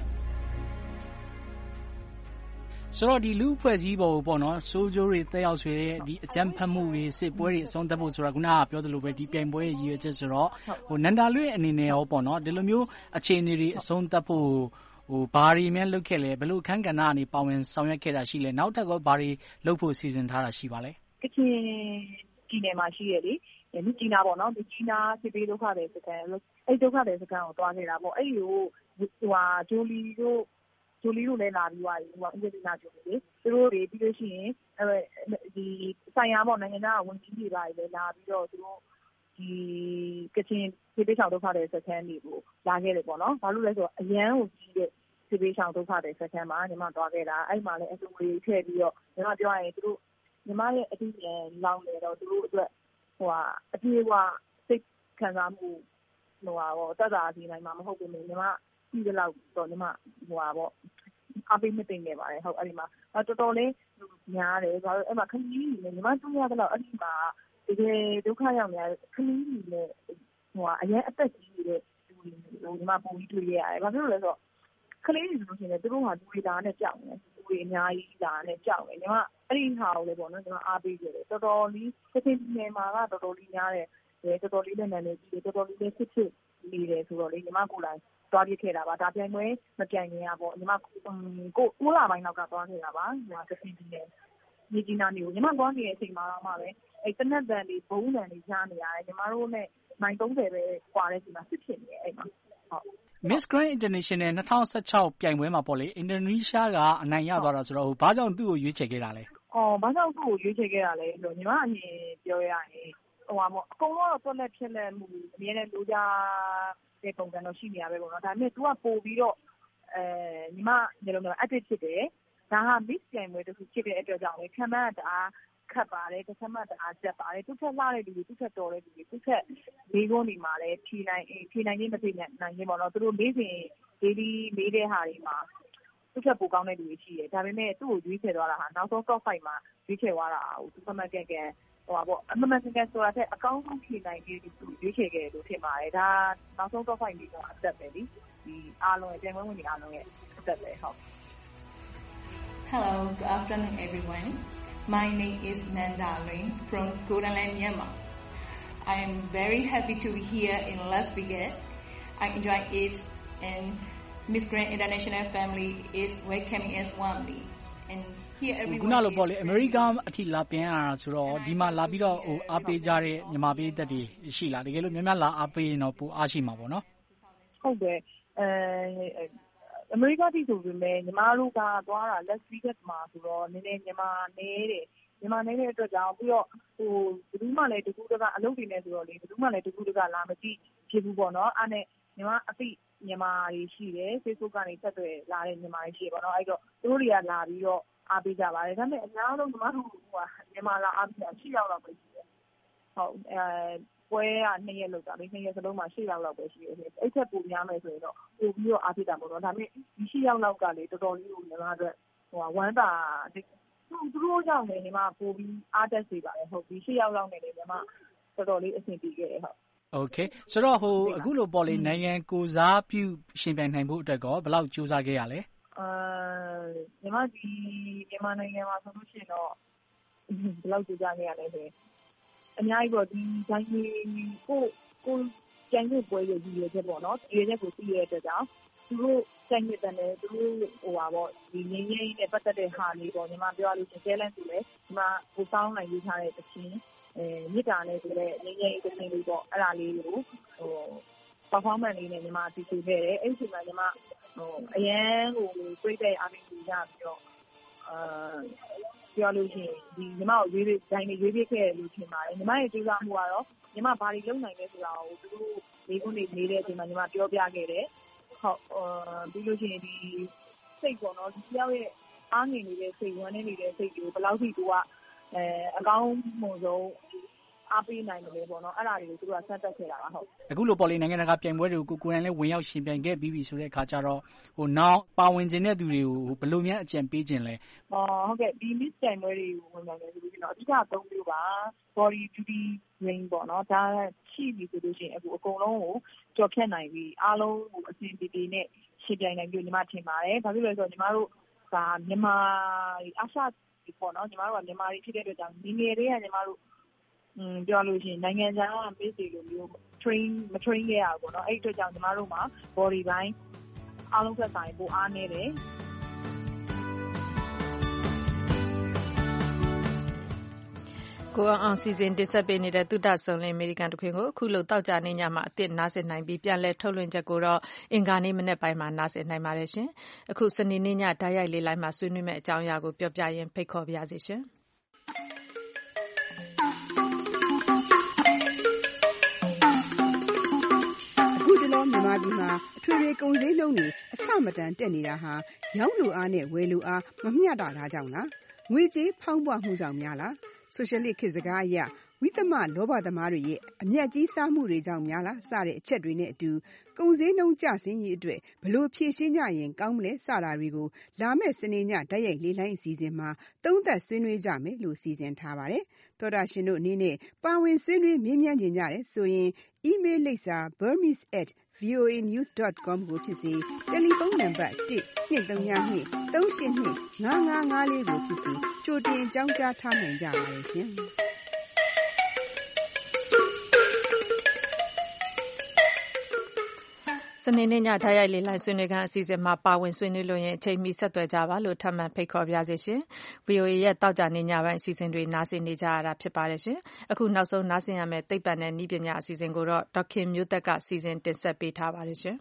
ဆိုတော့ဒီလူအဖွဲ့အစည်းပေါ်ပေါ့နော်စိုးကျိုးတွေတက်ရောက်ဆွေတဲ့ဒီအကြမ်းဖက်မှုတွေစစ်ပွဲတွေအဆုံးသတ်ဖို့ဆိုတာခုနကပြောသလိုပဲဒီပြိုင်ပွဲရဲ့ရည်ရွယ်ချက်ဆိုတော့နန္ဒာလွင်အနေနဲ့ရောပေါ့နော်ဒီလိုမျိုးအခြေအနေတွေအဆုံးသတ်ဖို့ဘာတွေများလုပ်ခဲ့လဲဘယ်လိုအခန်းကဏ္ဍကနေပါဝင်ဆောင်ရွက်ခဲ့တာရှိလဲနောက်ထပ်ဘာတွေလုပ်ဖို့စီစဉ်ထားတာရှိပါလဲကချင်ပြည်နယ်မှာရှိရလေမြစ်ကြီးနားပေါ့နော်မြစ်ကြီးနားစစ်ပေးဒုက္ခသည်စခန်းအဲ့ဒုက္ခသည်စခန်းကိုတွားနေတာပေါ့အဲ့ဒီကိုဂျိုလီတို့လည်းလာပြီးသွားပြီအင်ဂျင်နီယာဂျိုလီလေသူတို့တွေပြီးလို့ရှိရင်ဒီဆိုင်ရာပေါ့နိုင်ငံသားဝန်ကြီးတွေပါလေလာပြီးတော့သူတို့ဒီကချင်စစ်ပေးဆောင်ဒုက္ခသည်စခန်းတွေကိုလာခဲ့တယ်ပေါ့နော်ဘာလို့လဲဆိုတော့အရန်ကိုကြီးတဲ့စစ်ပေးဆောင်ဒုက္ခသည်စခန်းမှာညီမတွားခဲ့တာအဲ့မှာလည်းအတူတွေထည့်ပြီးတော့ညီမပြောရရင်သူတို့ညီမရဲ့အတူပြန်လောင်းနေတော့သူတို့အတွက်အပြေအဝစိတ်ခံစားမှုတက်တာဒီနိုင်မှာမဟုတ်ဘူးညီမပြီးတဲ့လောက်တော့ညီမအပေးမသိနေပါတယ်ဟုတ်အဲ့ဒီမှာတော်တော်လေးများတယ်ဆိုတော့အဲ့မှာခဏကြီးနေညီမတွေ့ရတော့အဲ့ဒီမှာတကယ်ဒုက္ခရောက်နေခဏကြီးနေအရင်အသက်ကြီးနေတဲ့လူညီမပုံပြီးတွေ့ရတယ်ဘာဖြစ်လို့လဲဆိုတော့ကလေးတွေဆိုလို့ရှိရင်သူတို့ဟာလူတွေလာနဲ့ကြောက်နေလူတွေအများကြီးလာနဲ့ကြောက်နေညီမအဲ့ဒီဟာကိုလည်းပေါ့နော်ညီမအားပေးကြတယ်တော်တော်လေးတစ်ချိန်နယ်မှာကတော်တော်လေးများတယ်တော်တော်လေးလည်းနာနေကြည့်တယ်တော်တော်လေးလည်းဖြစ်နေတယ်ဆိုတော့လေညီမကိုယ်တိုင်သွားပြခဲ့တာပါဒါပြိုင်ပွဲမပြိုင်ခင်ကပေါ့ညီမကိုလပိုင်းလောက်ကသွားခဲ့တာပါညီမတစ်ချိန်နယ်မြေကြီးနာမျိုးညီမသွားနေတဲ့အချိန်မှာတော့မှပဲအဲ့တနက်တန်လေးဘုံတန်လေးကြားနေရတယ်ညီမတို့နဲ့မိုင်30ပဲကွာတဲ့အချိန်မှာစစ်ဖြစ်နေအဲ့မှာဟုတ် Miss Grand International 2016ပြိုင်ပွဲမှာပေါ့လေအင်ဒိုနီးရှားကအနိုင်ရသွားတာဆိုတော့ဘာကြောင့်သူ့ကိုရွေးချယ်ခဲ့တာလဲဘာကြောင့်သူ့ကိုရွေးချယ်ခဲ့တာလဲဆိုတော့ညီမအရင်ပြောရရင်အကုန်လုံးတော့တွက်လက်ဖြစ်လက်မှုအမြဲတမ်းလိုချတဲ့ပုံစံတော့ရှိနေရပဲပေါ့နော်ဒါပေမဲ့ तू ကပို့ပြီးတော့ညီမနေလုံးတော့ active ဖြစ်တယ်ဒါဟာ Miss ပြိုင်ပွဲတစ်ခုဖြစ်တဲ့အတွက်ကြောင့်လေခံမတအားခတ်ပါတယ်တစ်ချက်မှတအားကျက်ပါတယ်သူ့ထက်လာတဲ့လူတွေသူ့ထက်တော်တဲ့လူတွေသူ့ထက်လေးကုန်းတွေမှာလည်းဖြေနိုင်ခြင်းမဖြေနိုင်ခြင်းပေါ့နော်သူတို့လေးစဉ် daily လေးတဲ့ဟာတွေမှာသူ့ထက်ပိုကောင်းတဲ့လူတွေရှိတယ်ဒါပေမဲ့သူ့ကိုရွေးချယ်သွားတာဟာနောက်ဆုံး top 5 မှာရွေးချယ်သွားတာဟိုသူမှတ်ကန်ပေါ့အမှန်ကန်ဆိုတာတဲ့အကောင်းဆုံးဖြေနိုင်ခြင်းသူရွေးချယ်ခဲ့တယ်လို့ထင်ပါတယ်ဒါနောက်ဆုံး top 5 တွေကအသက်ပဲလीဒီအားလုံးရဲ့ပြိုင်ပွဲဝင်တွေအားလုံးရဲ့အသက်ပဲဟုတ် Hello, good afternoon everyone. My name is Nanda Lin from Golden Land, Myanmar. I am very happy to be here in Las Vegas. I enjoy it and Miss Grand International family is welcoming us warmly. And here everyone ခုနလိုပေါ့လေအမေရိကန်အထိလာပြန်ရတာဆိုတော့ဒီမှာလာပြီးတော့အားပေးကြတဲ့မြန်မာပြည်သက်တွေရှိလားတကယ်လို့များများလာအားပေးရင်တော့ပိုအားရှိမှာပေါ့နော်ဟုတ်တယ်အမေရိကန်ပြည်ဆိုပေမဲ့ညီမတို့ကသွားတာ Las Vegas မှာဆိုတော့နည်းနည်းမြန်မာနေတဲ့အတွက်ကြောင့်ပြီးတော့ဟိုဘယ်သူမှလည်းတကူတကအလုပ်တွေနဲ့ဆိုတော့လေဘယ်သူမှလည်းတကူတကလာမကြည့်ဖြစ်ဘူးပေါ့နော်အဲ့နဲ့ညီမအသိမြန်မာတွေရှိတယ် Facebook ကနေဆက်သွယ်လာတဲ့မြန်မာတွေရှိတယ်ပေါ့နော်အဲ့တော့သူတို့တွေကလာပြီးတော့အားပေးကြပါတယ်ဒါပေမဲ့အများဆုံးညီမတို့မြန်မာလာအားပေးတာ6 ယောက်လောက်ပဲရှိတယ်ဟုတ်ပွဲက2ရက်လောက်တာလေ2ရက်စလုံးမှာ6 ယောက်လောက်ပဲရှိတယ်အဲ့ထက်ပိုများမယ်ဆိုရင်တော့ပို့ပြီးတော့အားပေးတာပေါ့နော်ဒါပေမဲ့ဒီ6 ယောက်လောက်ကလေတော်တော်လေးကိုညီမတို့ဝမ်းသာသူတို့ကြောင့်လည်းညီမပို့ပြီးအားတက်စေပါတယ်ဟုတ်ဒီ6 ယောက်လောက်နဲ့လည်းညီမတော်တော်လေးအဆင်ပြေခဲ့တယ်ဟုတ် Okay ဆိုတော့အခုလိုပေါ့လေနိုင်ငံကိုစားပြုရှင်ပြိုင်နိုင်ဖို့အတွက်ကောဘယ်လောက်ကြိုးစားခဲ့ရလဲညီမဒီမြန်မာနိုင်ငံမှာဆိုလို့ရှိရင်တော့ဘယ်လောက်ကြိုးစားခဲ့ရလဲဆိုအများကြီးပေါ့ဒီတိုင်းကိုကျန်တဲ့ပွဲရည်ရည်ချက်ပေါ့နော်ရည်ချက်ကိုသိရတဲ့အတွက်ကြောင့်သူတို့ကျန်တဲ့တယ်သူတို့ပေါ့ဒီငင်းငင်းနဲ့ပတ်သက်တဲ့ဟာလေးပေါ့ညီမပြောရလို့ရှိရင် challenge ဆိုလဲညီမကိုစောင်းနိုင်ရေးထားတဲ့တခြင်းမြစ်တာနဲ့ဆိုတဲ့ငင်းငင်းတခြင်းလေးပေါ့အဲ့ဒါလေးကိုperformance လေးနဲ့ညီမတီးဆိုခဲ့တယ်အဲ့ဒီချိန်မှာညီမအရန်ကိုပြိတ်တဲ့အားဖြင့်ကြပြီးတော့ပြောလို့ရှိရင်ဒီညီမကိုရွေးပေးခဲ့လို့ထင်ပါတယ်ညီမရဲ့ကြိုးစားမှုကတော့ညီမဘာတွေလုပ်နိုင်လဲဆိုတာကိုသူတို့လေးခုနေနေတဲ့အချိန်မှာညီမပြောပြခဲ့တယ်ဟုတ်ပြီးလို့ရှိရင်ဒီစိတ်ပေါ့နော်ဒီယောက်ရဲ့အားငယ်နေတဲ့စိတ်ဝမ်းနေတဲ့စိတ်ကိုဘယ်လောက်ထိသူကအကောင်းမှုဆုံးအားပေးနိုင်တယ်လေပေါ့နော်အဲ့ဒါတွေကိုသူကဆက်တက်ခဲ့တာပါဟုတ်အခုလိုပေါ့လေနိုင်ငံတကာပြိုင်ပွဲတွေကိုကိုယ်တိုင်လည်းဝင်ရောက်ရှင်ပြိုင်ခဲ့ပြီးပြီဆိုတဲ့အခါကျတော့နောက်ပါဝင်ခြင်းတဲ့သူတွေကိုဘယ်လိုများအကြံပေးခြင်းလဲဟုတ်ကဲ့ဒီ Miss ပြိုင်ပွဲတွေကိုဝင်နိုင်တယ်ဆိုလို့ရှိရင်အဓိက3မျိုးပါ body beauty range ပေါ့နော်ဒါရှိပြီဆိုလို့ရှိရင်အခုအကုန်လုံးကိုကြော်ဖြတ်နိုင်ပြီအားလုံးကိုအစဉ်ပြေပြေနဲ့ရှင်ပြိုင်နိုင်ပြီညီမထင်ပါတယ်ဘာဖြစ်လို့လဲဆိုတော့ညီမတို့ကမြန်မာအာရှပေါ့နော်ညီမတို့ကမြန်မာတွေဖြစ်တဲ့အတွက်ကြောင့်ငယ်ငယ်လေးကညီမတို့ပြောလို့ရှိရင်နိုင်ငံခြားက Miss တွေလိုမျိုးမ train ခဲ့ရဘူးပေါ့နော်အဲ့အတွက်ကြောင့်ညီမတို့မှာ body ပိုင်းအားလုံးသက်ဆိုင်ပိုအားနေတယ်ကိုအောင်စီစဉ်တင်ဆက်ပေးနေတဲ့သုတဆုံလင်းအမေရိကန်တခွင်ကိုအခုလို့တောက်ကြနေညမှာအသစ်နားဆင်နိုင်ပြီးပြန်လဲထုတ်လွှင့်ချက်ကိုတော့အင်္ဂါနေ့မနေ့ပိုင်းမှာနားဆင်နိုင်ပါတယ်ရှင်အခုစနေနေ့ညဓာတ်ရိုက်လေးလိုင်းမှာဆွေးနွေးမယ့်အကြောင်းအရာကိုပြောပြရင်းဖိတ်ခေါ်ပါရစေရှင်မြန်မာပြည်မှာအထွေထွေကုန်ဈေးနှုန်းတွေအဆမတန်တက်နေတာဟာရောင်းလိုအားနဲ့ဝယ်လိုအားမမျှတတာကြောင့်လားငွေကြေးဖောင်းပွမှုကြောင့်များလားဆိုရှယ်လစ်ခေတ်စကားအရဝိသမလောဘသမားတွေရဲ့အမျက်ကြီးစားမှုတွေကြောင့်များလားစတဲ့အချက်တွေနဲ့အတူကုန်စည်နှုန်းကျဆင်းရေးအတွက်ဘလို့ဖြည့်ရှင်းကြရင်ကောင်းမလဲစတာတွေကိုလာမယ့်စနေညတိုက်ရိုက်လေ့လိုင်းအစီအစဉ်မှာသုံးသပ်ဆွေးနွေးကြမယ်လို့စီစဉ်ထားပါတယ်။သောတာရှင်တို့အနေနဲ့ပါဝင်ဆွေးနွေးမေးမြန်းကြတယ်ဆိုရင် email လိပ်စာ burmese@voanews.com ကိုဖြစ်စေတယ်လီဖုန်းနံပါတ် 1-232-382-5554 ကိုဖြစ်စေကြိုတင်ကြောင်းကြားထားနိုင်ကြပါတယ်ရှင်။စနေနေ့ညတိုက်ရိုက်လေ့လိုင်းဆွေးနွေးခန်းအစီအစဉ်မှာပါဝင်ဆွေးနွေးလို့ရင်အချိန်မီဆက်သွယ်ကြပါလို့ထပ်မံဖိတ်ခေါ်ပါရစေရှင်။ VOA ရဲ့တောက်ကြနေညပိုင်းအစီအစဉ်တွေနားဆင်နေကြရတာဖြစ်ပါတယ်ရှင်။အခုနောက်ဆုံးနားဆင်ရမယ့်သိပ္ပံနဲ့နည်းပညာအစီအစဉ်ကိုတော့ဒေါက်ခင်မျိုးသက်ကစီစဉ်တင်ဆက်ပေးထားပါတယ်ရှင်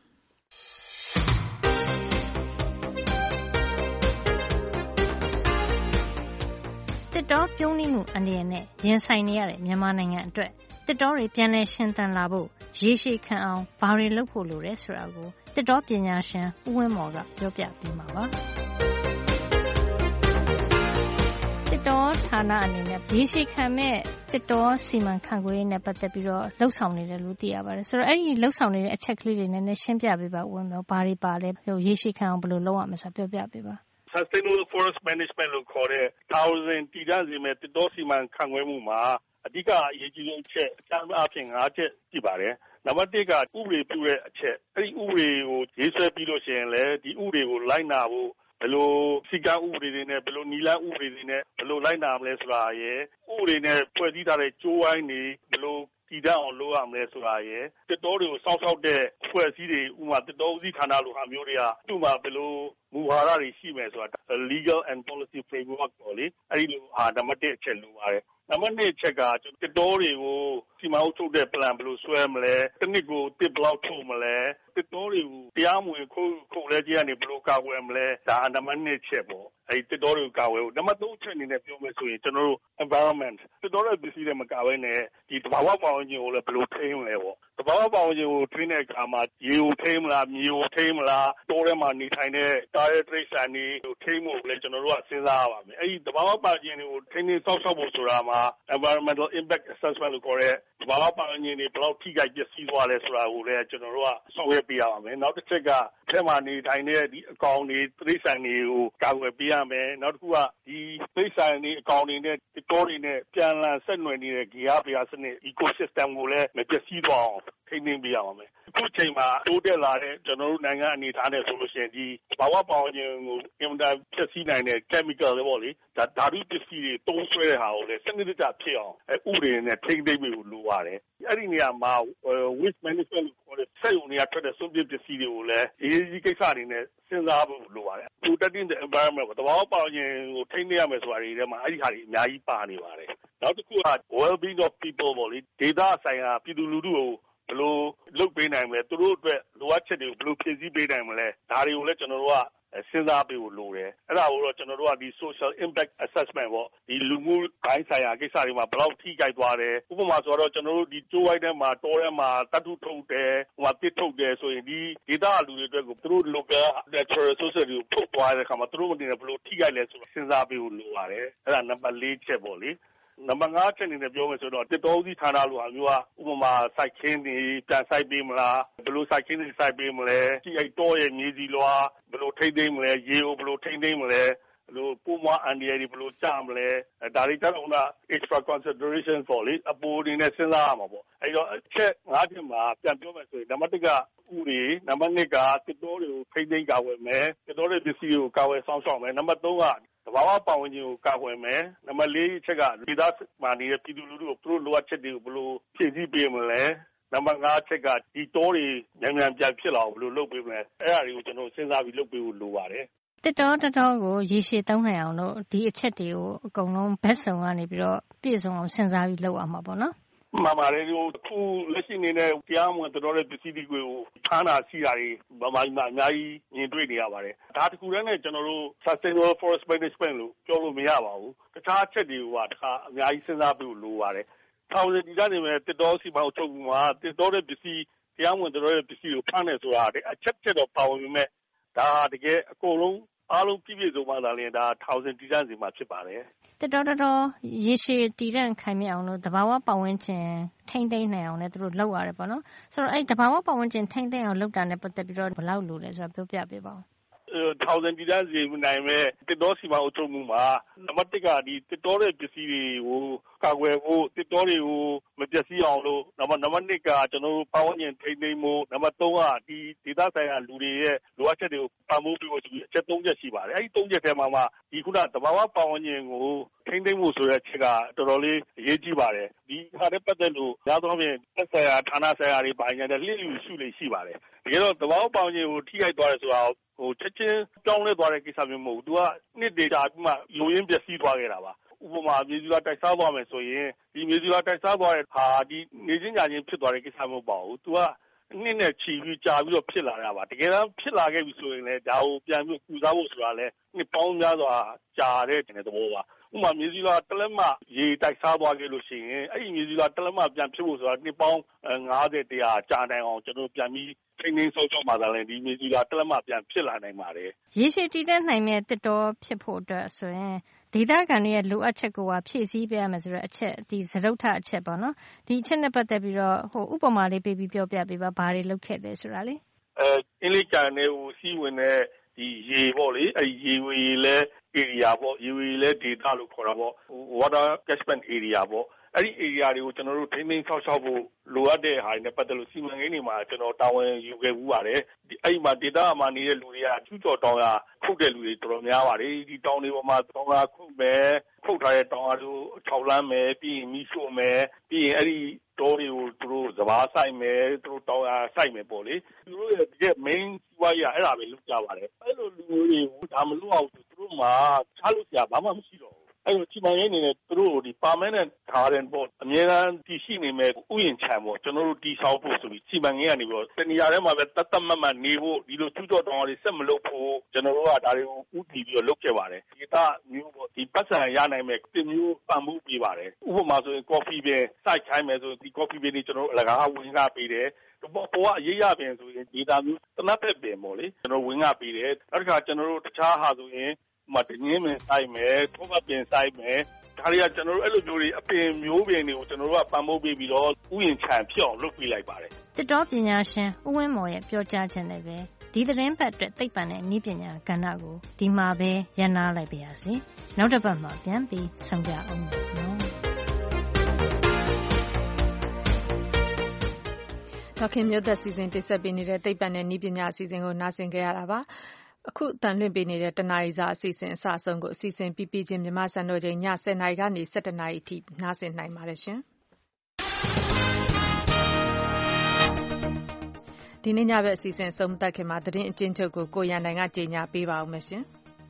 ။တစ်တောပြုံးနှိမှုအန္တရာယ်နဲ့ရင်ဆိုင်နေရတဲ့မြန်မာနိုင်ငံအတွက်တစ်တောတွေပြန်လည်ရှင်သန်လာဖို့ရေရှည်ခံအောင်ဘာတွေလုပ်ဖို့လိုတယ်ဆိုတာကိုတစ်တောပညာရှင်ဦးဝင်းမော်ကပြောပြပေးမှာပါ။တစ်တောဌာနအနေနဲ့ရေရှည်ခံမဲ့တစ်တောစီမံခန့်ခွဲရေးနဲ့ပတ်သက်ပြီးတော့လှုပ်ဆောင်နေတယ်လို့သိရပါတယ်။ဆိုတော့အဲ့ဒီလှုပ်ဆောင်နေတဲ့အချက်ကလေးတွေနဲ့ရှင်းပြပေးပါဦးဝင်းမော်ဘာတွေပါလဲရေရှည်ခံအောင်ဘယ်လိုလုပ်ရမလဲဆိုတာပြောပြပေးပါ။ Sustainable Forest Management လို့ခေါ်တဲ့1000တည်တံ့စေမဲ့တစ်တောစီမံခန့်ခွဲမှုမှာအဓိကအရေးကြီးဆုံးအချက်အကြမ်းအားဖြင့်5ချက်ရှိပါတယ်။နံပါတ်1ကဥပဒေပြုတဲ့အချက်။အဲဒီဥပဒေကိုရေးဆွဲပြီးလို့ရှိရင်လည်းဒီဥပဒေကိုလိုက်နာဖို့ဘယ်လိုစီကံဥပဒေတွေနဲ့ဘယ်လိုနီလန်းဥပဒေတွေနဲ့ဘယ်လိုလိုက်နာမလဲဆိုတာရယ်ဥပဒေနဲ့ဖွဲ့စည်းထားတဲ့ကျိုးဝိုင်းတွေဘယ်လိုတည်တံ့အောင်လုပ်ရမလဲဆိုတာရယ်တစ်တောတွေကိုစောင့်ရှောက်တဲ့အဖွဲ့အစည်းတွေဥပမာတစ်တောဦးစီးဌာနလိုဟာမျိုးတွေကသူ့မှာဘယ်လိုမူဝါဒတွေရှိမယ်ဆိုတာ legal and policy framework ပေါ့လေအဲဒီလိုဟာနံပါတ်1အချက်လိုပါတယ်နံပါတ်2အချက်ကတစ်တောတွေကိုစီမံအုပ်ချုပ်တဲ့ plan ဘယ်လိုဆွဲမလဲတစ်နှစ်ကိုတစ်ဘယ်လောက်ထုတ်မလဲတစ်တောတွေကိုတရားမဝင်ခုတ်လဲကြီးကနေဘယ်လိုကာကွယ်မလဲဒါနံပါတ်2ချက်ပေါ့အဲဒီတစ်တောတွေကိုကာကွယ်ဖို့နံပါတ်3အချက်အနေနဲ့ပြောမယ်ဆိုရင်ကျွန်တော်တို့ environment တစ်တောတွေပစ္စည်းတွေမကာကွယ်နဲ့ဒီသဘာဝပတ်ဝန်းကျင်ကိုလည်းဘယ်လိုထိန်းမလဲပေါ့သဘာဝပတ်ဝန်းကျင်ကိုထိန်းတဲ့အခါမှာရေကိုထိန်းမလားမြေကိုထိန်းမလားတောထဲမှာနေထိုင်တဲ့တာရဲတိရစ္ဆာန်တွေကိုထိန်းဖို့လည်းကျွန်တော်တို့ကစဉ်းစားရပါမယ်အဲဒီသဘာဝပတ်ဝန်းကျင်တွေကိုထိန်းသိမ်းစောင့်ရှောက်ဖို့ဆိုတာမှာ environmental impact assessment လို့ခေါ်တဲ့သဘာဝပတ်ဝန်းကျင်တွေဘယ်လောက်ထိခိုက်ပျက်စီးသွားလဲဆိုတာကိုလည်းကျွန်တော်တို့ကဆောင်ရွက်ပေးရပါမယ်နောက်တစ်ချက်ကထဲမှာနေထိုင်တဲ့ဒီအကောင်တွေတိရစ္ဆာန်တွေကိုကာကွယ်ပေးရမယ်နောက်တစ်ခုကဒီတိရစ္ဆာန်တွေအကောင်တွေနဲ့တောတွေနဲ့ပြန်လည်ဆက်နွယ်နေတဲ့ဂေဟဗျာစနစ် ecosystem ကိုလည်းမပျက်စီးသွားအောင်ထိန်းသိမ်းပေးရပါမယ်အခုချိန်မှာတိုးတက်လာတဲ့ကျွန်တော်တို့နိုင်ငံအနေထားနဲ့ဆိုလို့ရှိရင်ဒီဘာဝပတ်ဝန်းကျင်ကိုအင်မတန်ဖျက်ဆီးနိုင်တဲ့ chemical တွေပေါ့လေဒါဓာတုပစ္စည်းတွေသုံးစွဲတဲ့ဟာကိုလည်းစနစ်တကျဖြစ်အောင်ဥပဒေနဲ့ထိန်းသိမ်းပေးဖို့လိုပါတယ်အဲ့ဒီနေရာမှာ waste management ကိုခေါ်တဲ့စက်ရုံတွေကထွက်တဲ့စွန့်ပစ်ပစ္စည်းတွေကိုလည်းအရေးကြီးကိစ္စတွေနဲ့စဉ်းစားဖို့လိုပါတယ် protecting the environment သဘာဝပတ်ဝန်းကျင်ကိုထိန်းသိမ်းရမယ်ဆိုတာတွေထဲမှာအဲ့ဒီဟာတွေအများကြီးပါနေပါတယ်နောက်တစ်ခုက well-being of people ပေါ့လေဒေသဆိုင်ရာပြည်သူလူထုကိုဘယ်လိုလုပ်ပေးနိုင်မလဲသူတို့အတွက်လိုအပ်ချက်တွေကိုဘယ်လိုဖြည့်ဆည်းပေးနိုင်မလဲဒါတွေကိုလည်းကျွန်တော်တို့ကစဉ်းစားပေးဖို့လိုတယ်အဲ့ဒါကိုတော့ကျွန်တော်တို့ကဒီ social impact assessment ပေါ့ဒီလူမှုဘိုင်းဆိုင်ရာကိစ္စတွေမှာဘယ်လောက်ထိခိုက်သွားတယ်ဥပမာဆိုတော့ကျွန်တော်တို့ဒီကျိုးဝိုင်းထဲမှာတောထဲမှာတတ်ထုထုတ်တယ်ဟိုမှာတစ်ထုတ်တယ်ဆိုရင်ဒီဒေသလူတွေအတွက်ကိုသူတို့ local natural resources တွေကိုထုတ်သွားတဲ့အခါမှာသူတို့မတင်ဘယ်လိုထိခိုက်လဲဆိုတော့စဉ်းစားပေးဖို့လိုပါတယ်အဲ့ဒါနံပါတ်4ချက်ပေါ့လေနံပါတ်5ချက်အနေနဲ့ပြောမယ်ဆိုတော့တစ်တောဦးစီးဌာနလိုဟာမျိုးကဥပမာစိုက်ခင်းတွေပြန်စိုက်ပေးမလားဘယ်လိုစိုက်ခင်းတွေစိုက်ပေးမလဲဒီအဲ့တောရဲ့မြေစီလွာဘယ်လိုထိန်းသိမ်းမလဲရေကိုဘယ်လိုထိန်းသိမ်းမလဲဘယ်လိုပိုးမွားအန်ဒီယာတွေဘယ်လိုကြမလဲဒါတွေကြတော့က extra consideration ပေါ့လေအပေါ်အနေနဲ့စဉ်းစားရမှာပေါ့အဲ့တော့အချက်5ချက်မှာပြန်ပြောမယ်ဆိုရင်နံပါတ်1ကဥတွေနံပါတ်2ကတစ်တောတွေကိုထိန်းသိမ်းကာကွယ်မယ်တစ်တောတွေပစ္စည်းတွေကိုကာကွယ်ဆောင်ရှောက်မယ်နံပါတ်3ကသဘာဝပတ်ဝန်းကျင်ကိုကာကွယ်မယ်နံပါတ်4အချက်ကဒေသမှာနေတဲ့ပြည်သူလူထုကိုသူတို့လိုအပ်ချက်တွေကိုဘယ်လိုဖြည့်ဆည်းပေးမလဲနံပါတ်5အချက်ကဒီတောတွေမြန်ပြန်ဖြစ်လာအောင်ဘယ်လိုလုပ်ပေးမလဲအဲ့ဒါတွေကိုကျွန်တော်စဉ်းစားပြီးလုပ်ပေးဖို့လိုပါတယ်တစ်တောကိုရေရှည်သုံးနိုင်အောင်လို့ဒီအချက်တွေကိုအကုန်လုံးဘက်စုံကနေပြီးတော့ပြည့်စုံအောင်စဉ်းစားပြီးလုပ်ရမှာပေါ့နော်မှန်ပါတယ်အခုလက်ရှိနေတဲ့တရားမဝင်တော်တဲ့ပစ္စည်းတွေကိုဖမ်းတာဆီးတာတွေဗမာပြည်မှာအများကြီးမြင်တွေ့နေရပါတယ်ဒါတခုတည်းနဲ့ကျွန်တော်တို့ Sustainable Forest Management လို့ပြောလို့မရပါဘူးတခြားအချက်တွေကတခါအများကြီးစဉ်းစားပြီးလိုပါတယ်1000ဒီကနေမဲ့တစ်တောစီမံအုပ်ချုပ်မှုမှာတစ်တောတဲ့ပစ္စည်းတရားမဝင်တော်တဲ့ပစ္စည်းကိုဖမ်းနေဆိုတာအချက်တော့ပါဝင်ပေမဲ့ဒါတကယ်အကုန်လုံးအားလုံးပြည့်ပြည့်စုံမှသာလျှင်ဒါထောင်စဉ်တည်တံ့စေမှာဖြစ်ပါတယ်။တော်ရေရှည်တည်တံ့ခိုင်မြဲအောင်လို့သဘာဝပတ်ဝန်းကျင်ထိန်းသိမ်းနိုင်အောင်လည်းသူတို့လုပ်ရတယ်ပေါ့နော်။ဆိုတော့အဲ့သဘာဝပတ်ဝန်းကျင်ထိန်းသိမ်းအောင်လုပ်တာနဲ့ပတ်သက်ပြီးတော့ဘယ်လောက်လိုလဲဆိုတာပြောပြပေးပါဦး။ထောင်စဉ်တည်တံ့စေနိုင်မဲ့တစ်တော်စီမံအုပ်ချုပ်မှုမှာနံပါတ်1ကဒီတစ်တော်ရဲ့ပစ္စည်းတွေကိုကာကွယ်ဖို့တစ်တော်တွေကိုမပျက်စီးအောင်လို့နံပါတ်2ကကျွန်တော်တို့ပတ်ဝန်းကျင်ထိန်းသိမ်းဖို့နံပါတ်3ကဒီဒေသဆိုင်ရာလူတွေရဲ့လိုအပ်ချက်တွေကိုပံ့ပိုးပေးဖို့ဆိုပြီးအချက်3ချက်ရှိပါတယ်အဲဒီ3ချက်ထဲမှာဒီခုနသဘာဝပတ်ဝန်းကျင်ကိုထိန်းသိမ်းဖို့ဆိုတဲ့အချက်ကတော်တော်လေးအရေးကြီးပါတယ်ဒီဟာနဲ့ပတ်သက်လို့ရသောဖြင့်သက်ဆိုင်ရာဌာနဆိုင်ရာတွေပိုင်းနဲ့လျှို့လူစုလေးရှိပါတယ်တကယ်တော့သဘာဝပတ်ဝန်းကျင်ကိုထိခိုက်သွားတယ်ဆိုတာချက်ချင်းပြောင်းလဲသွားတဲ့ကိစ္စမျိုးမဟုတ်ဘူး။ तू ကနှစ်တွေကြာပြီးမှလိုရင်းပျက်စီးသွားခဲ့တာပါ။ဥပမာမြေစုလာတိုက်စားသွားမယ်ဆိုရင်ဒီမြေစုလာတိုက်စားသွားတဲ့ဟာဒီနေချင်းညာချင်းဖြစ်သွားတဲ့ကိစ္စမဟုတ်ပါဘူး။ तू ကနှစ်နဲ့ချီပြီးကြာပြီးတော့ဖြစ်လာတာပါ။တကယ်တမ်းဖြစ်လာခဲ့ပြီဆိုရင်လည်းဒါကိုပြန်ပြီးကုစားဖို့ဆိုတာလည်းနှစ်ပေါင်းများစွာကြာတဲ့သဘောပါ။ဥပမာမြေစုလာတလက်မရေတိုက်စားသွားခဲ့လို့ရှိရင်အဲ့ဒီမြေစုလာတလက်မပြန်ဖြစ်ဖို့ဆိုတာနှစ်ပေါင်း90 100ကြာနိုင်အောင်ကျွန်တော်ပြန်ပြီးထိန်းသိမ်းစောင့်ရှောက်မှသာလည်းဒီမြေစုလာတလက်မပြန်ဖြစ်လာနိုင်ပါတယ်။ရေရှည်တည်တံ့နိုင်မဲ့တစ်တော်ဖြစ်ဖို့အတွက်ဆိုရင်ဒေသခံတွေရဲ့လိုအပ်ချက်ကိုဖြည့်ဆည်းပေးရမယ်ဆိုတဲ့အချက်ဒီစရုပ်ထအချက်ပေါ့နော်။ဒီအချက်နဲ့ပတ်သက်ပြီးတော့ဥပမာလေးပေးပြီးပြောပြပေးပါဘာတွေလုပ်ခဲ့လဲဆိုတာလေ။အင်းလေးကန်နဲ့စီးဝင်တဲ့ဒီရေပေါ့လေအဲ့ဒီရေဝေလဲarea ပေါ့ရေဝေလဲ data လို့ခေါ်တာပေါ့ water catchment area ပေါ့အဲ့ဒီ area တွေကိုကျွန်တော်တို့ထိန်းသိမ်းဆောက်ရှောက်ဖို့လိုအပ်တဲ့ဟာတွေနဲ့ပတ်သက်လို့စီမံကိန်းတွေမှာကျွန်တော်တာဝန်ယူခဲ့ဘူးပါတယ်အဲ့ဒီမှာ data မှာနေတဲ့လူတွေကကျူးကျော်တောင်ရခုတ်တဲ့လူတွေတော်တော်များပါတယ်ဒီတောင်တွေပေါ်မှာတောင်ရခုတ်မယ်ခုတ်ထားတဲ့တောင်ရတို့၆လမ်းမယ်ပြီးရင်မီးရှို့မယ်ပြီးရင်အဲ့ဒီတောတွေကိုသူတို့စဘာဆိုင်မယ်သူတို့တောင်ရဆိုင်မယ်ပေါ့လေသူတို့ရဲ့ဒီ main စီးပွားရေးအဲ့ဒါပဲလုပ်ကြပါတယ်အဲ့လိုလူတွေကိုဒါမလုပ်အောင်သူတို့မှာချလို့ဆရာဘာမှမရှိတော့အဲ့လိုစီမံကိန်းအနေနဲ့သူတို့ဒီ permanent garden ပေါ့အများအားတည်ရှိနေမဲ့ဥယျာဉ်ခြံပေါ့ကျွန်တော်တို့တည်ဆောက်ဖို့ဆိုပြီးစီမံကိန်းကနေပြီးတော့တနေရာထဲမှာပဲတတ်မှတ်နေဖို့ဒီလိုကျူးကျော်တောင်တွေဆက်မလုပ်ဖို့ကျွန်တော်တို့ကဒါတွေကိုဥတည်ပြီးတော့လုပ်ခဲ့ပါတယ်ဒီကမျိုးပေါ့ဒီပတ်စံရနိုင်မဲ့တင်မျိုးပံ့ပိုးပေးပါတယ်ဥပမာဆိုရင် coffee ပဲစိုက်ခိုင်းမယ်ဆိုဒီ coffee ပဲนี่ကျွန်တော်တို့အလကားဝင်ကားပေးတယ်ပေါ်ကအရေးရပင်ဆိုရင်ဒေတာမျိုးတနတ်ဖက်ပင်ပေါ့လေကျွန်တော်ဝင်ကားပေးတယ်နောက်တစ်ခါကျွန်တော်တို့တခြားဟာဆိုရင်မတငင်းမစိုက်မယ်ထိုးမပင်စိုက်မယ်ဒါတွေကကျွန်တော်တို့အဲ့လိုမျိုးတွေအပင်မျိုးပင်တွေကိုကျွန်တော်တို့ကပံ့ပိုးပေးပြီးတော့ဥယျာဉ်ခြံဖြစ်အောင်လုပ်ပေးလိုက်ပါတယ်တစ်တော်ပညာရှင်ဦးဝင်းမော်ရဲ့ပြောကြားချက်နဲ့ပဲဒီသတင်းပတ်အတွက်သိပ္ပံနဲ့နည်းပညာကဏ္ဍကိုဒီမှာပဲရပ်နားလိုက်ပါရစေနောက်တစ်ပတ်မှာပြန်ပြီးဆုံကြအောင်နော်ဒေါခင်မျိုးသက်စီစဉ်တင်ဆက်ပေးနေတဲ့သိပ္ပံနဲ့နည်းပညာအစီအစဉ်ကိုနားဆင်ကြရတာပါအခုတန်လွင့်ပေးနေတဲ့တနာရီစာအစီအစဉ်အစအဆုံးကိုအစီအစဉ်ပြပြချင်းမြန်မာစံတော်ချိန်ည10:00နာရီကနေ17:00နာရီအထိနားဆင်နိုင်ပါတယ်ရှင်ဒီနေ့ညဘက်အစီအစဉ်ဆုံးသက်ခင်မှာသတင်းအကျဉ်းချုပ်ကိုကိုရန်နိုင်ကကြေညာပေးပါဦးမယ်ရှင်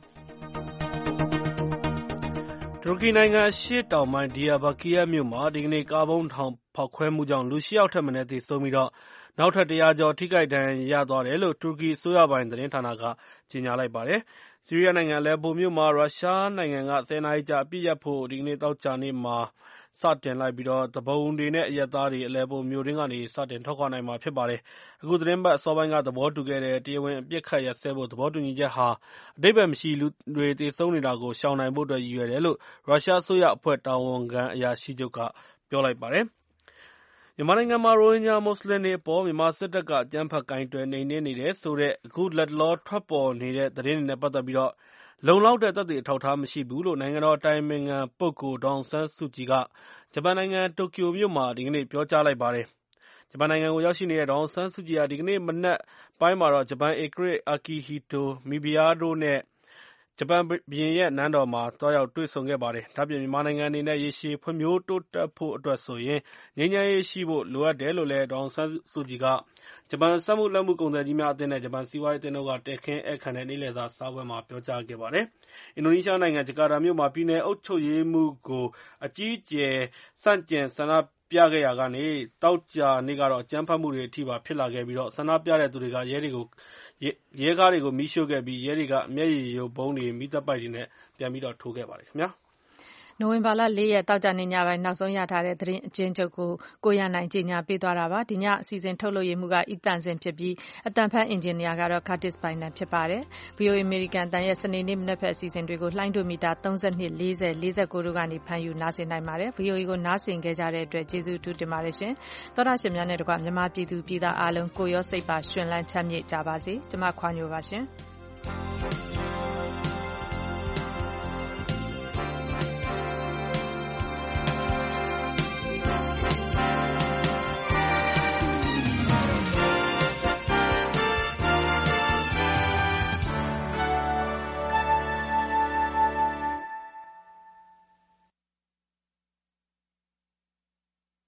တူရကီနိုင်ငံရှေ့တောင်ပိုင်းဒီယာဘာကီယာမြို့မှာဒီကနေ့ကားဗုံးထောင်ဖောက်ခွဲမှုကြောင့်လူ8 ယောက်ထက်မနည်းသေဆုံးပြီးတော့နောက်ထပ်100 ကျော်ထိခိုက်ဒဏ်ရာရသွားတယ်လို့တူရကီအစိုးရပိုင်သတင်းဌာနကကြေညာလိုက်ပါတယ်။ဆီးရီးယားနိုင်ငံအလက်ပိုမြို့မှာရုရှားနိုင်ငံက10 နာရီကြာအပစ်ရပ်ဖို့ဒီကနေ့သောကြာနေ့မှာစတင်လိုက်ပြီးတော့သူပုန်တွေနဲ့အရပ်သားတွေအလက်ပိုမြို့တွင်းကနေစတင်ထွက်ခွာနိုင်မှာဖြစ်ပါတယ်။အခုသတင်းပတ်အစောပိုင်းကသဘောတူခဲ့တဲ့တရားဝင်အပစ်အခတ်ရပ်စဲဖို့သဘောတူညီချက်ဟာအဓိပ္ပာယ်မရှိလူတွေသေဆုံးနေတာကိုရှောင်နိုင်ဖို့အတွက်ရည်ရွယ်တယ်လို့ရုရှားအစိုးရအဖွဲ့တာဝန်ခံအရာရှိချုပ်ကပြောလိုက်ပါတယ်။မြန်မာနိုင်ငံမှာရိုဟင်ဂျာမွတ်စလင်တွေအပေါ်မြန်မာစစ်တပ်ကအကြမ်းဖက်ကိုင်တွယ်နှိမ်နင်းနေတယ်ဆိုတဲ့အခုလတ်တလောထွက်ပေါ်နေတဲ့သတင်းတွေနဲ့ပတ်သက်ပြီးတော့လုံလောက်တဲ့သက်သေအထောက်အထားမရှိဘူးလို့နိုင်ငံတော်အတိုင်ပင်ခံပုဂ္ဂိုလ်ဒေါ်အောင်ဆန်းစုကြည်ကဂျပန်နိုင်ငံတိုကျိုမြို့မှာဒီကနေ့ပြောကြားလိုက်ပါတယ်။ဂျပန်နိုင်ငံကိုရောက်ရှိနေတဲ့ဒေါ်အောင်ဆန်းစုကြည်ဟာဒီကနေ့မနက်ပိုင်းမှာတော့ဂျပန်ဧကရာဇ်အာကီဟီတိုမီဘီယာတို့နဲ့ဂျပန်ဘုရင်ရဲ့နန်းတော်မှာသွားရောက်တွေ့ဆုံခဲ့ပါတယ်။ဒါ့အပြင်မြန်မာနိုင်ငံအနေနဲ့ရေရှည်ဖွံ့ဖြိုးတိုးတက်ဖို့အတွက်ဆိုရင်ငြိမ်းချမ်းရေးရှိဖို့လိုအပ်တယ်လို့လည်းဒေါ်အောင်ဆန်းစုကြည်ကဂျပန်စက်မှုလက်မှုကုန်သည်ကြီးများအသင်းနဲ့ဂျပန်စီးပွားရေးအသင်းတို့ကတည်ခင်းဧည့်ခံတဲ့နေ့လည်စာစားပွဲမှာပြောကြားခဲ့ပါတယ်။အင်ဒိုနီးရှားနိုင်ငံဂျကာတာမြို့မှာပြည်နယ်အုပ်ချုပ်ရေးမှူးကိုအကြီးအကျယ်ဆန့်ကျင်ဆန္ဒပြခဲ့ရာကနေသောကြာနေ့ကတော့အကြမ်းဖက်မှုတွေအထိပါဖြစ်လာခဲ့ပြီးတော့ဆန္ဒပြတဲ့သူတွေကရဲကားတွေကိုမီးရှို့ခဲ့ပြီးရဲတွေကအမျက်ရည်ယိုဗုံးတွေမီးသတ်ပိုက်တွေနဲ့ပြန်ပြီးတော့ထိုးခဲ့ပါတယ်ခင်ဗျာနိုဝင်ဘာလ 4 ရက်တောက်ကြနေညပိုင်းနောက်ဆုံးရထားတဲ့သတင်းအကျဉ်းချုပ်ကိုကိုရနိုင်ကြီးညာပေးသွားတာပါဒီညအစီအစဉ်ထုတ်လွှင့်ရမှုကဤတန်စင်ဖြစ်ပြီးအတန်ဖတ်အင်ဂျင်နီယာကတော့ Curtis Bynum ဖြစ်ပါတယ် VOA American တန်ရဲ့စနေနေ့မနက်ဖက်အစီအစဉ်တွေကိုလှိုင်းဒိုမီတာ32 40 49တို့ကနေဖမ်းယူနားဆင်နိုင်ပါတယ် VOA ကိုနားဆင်ခဲ့ကြတဲ့အတွက်ကျေးဇူးအထူးတင်ပါတယ်ရှင်သောတာရှင်များနဲ့တကွမြန်မာပြည်သူပြည်သားအားလုံးကိုရောစိတ်ပါရှင်လန်းချမ်းမြေ့ကြပါစေကျွန်မခွာညိုပါရှင်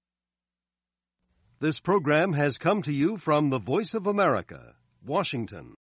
This program has come to you from the Voice of America, Washington.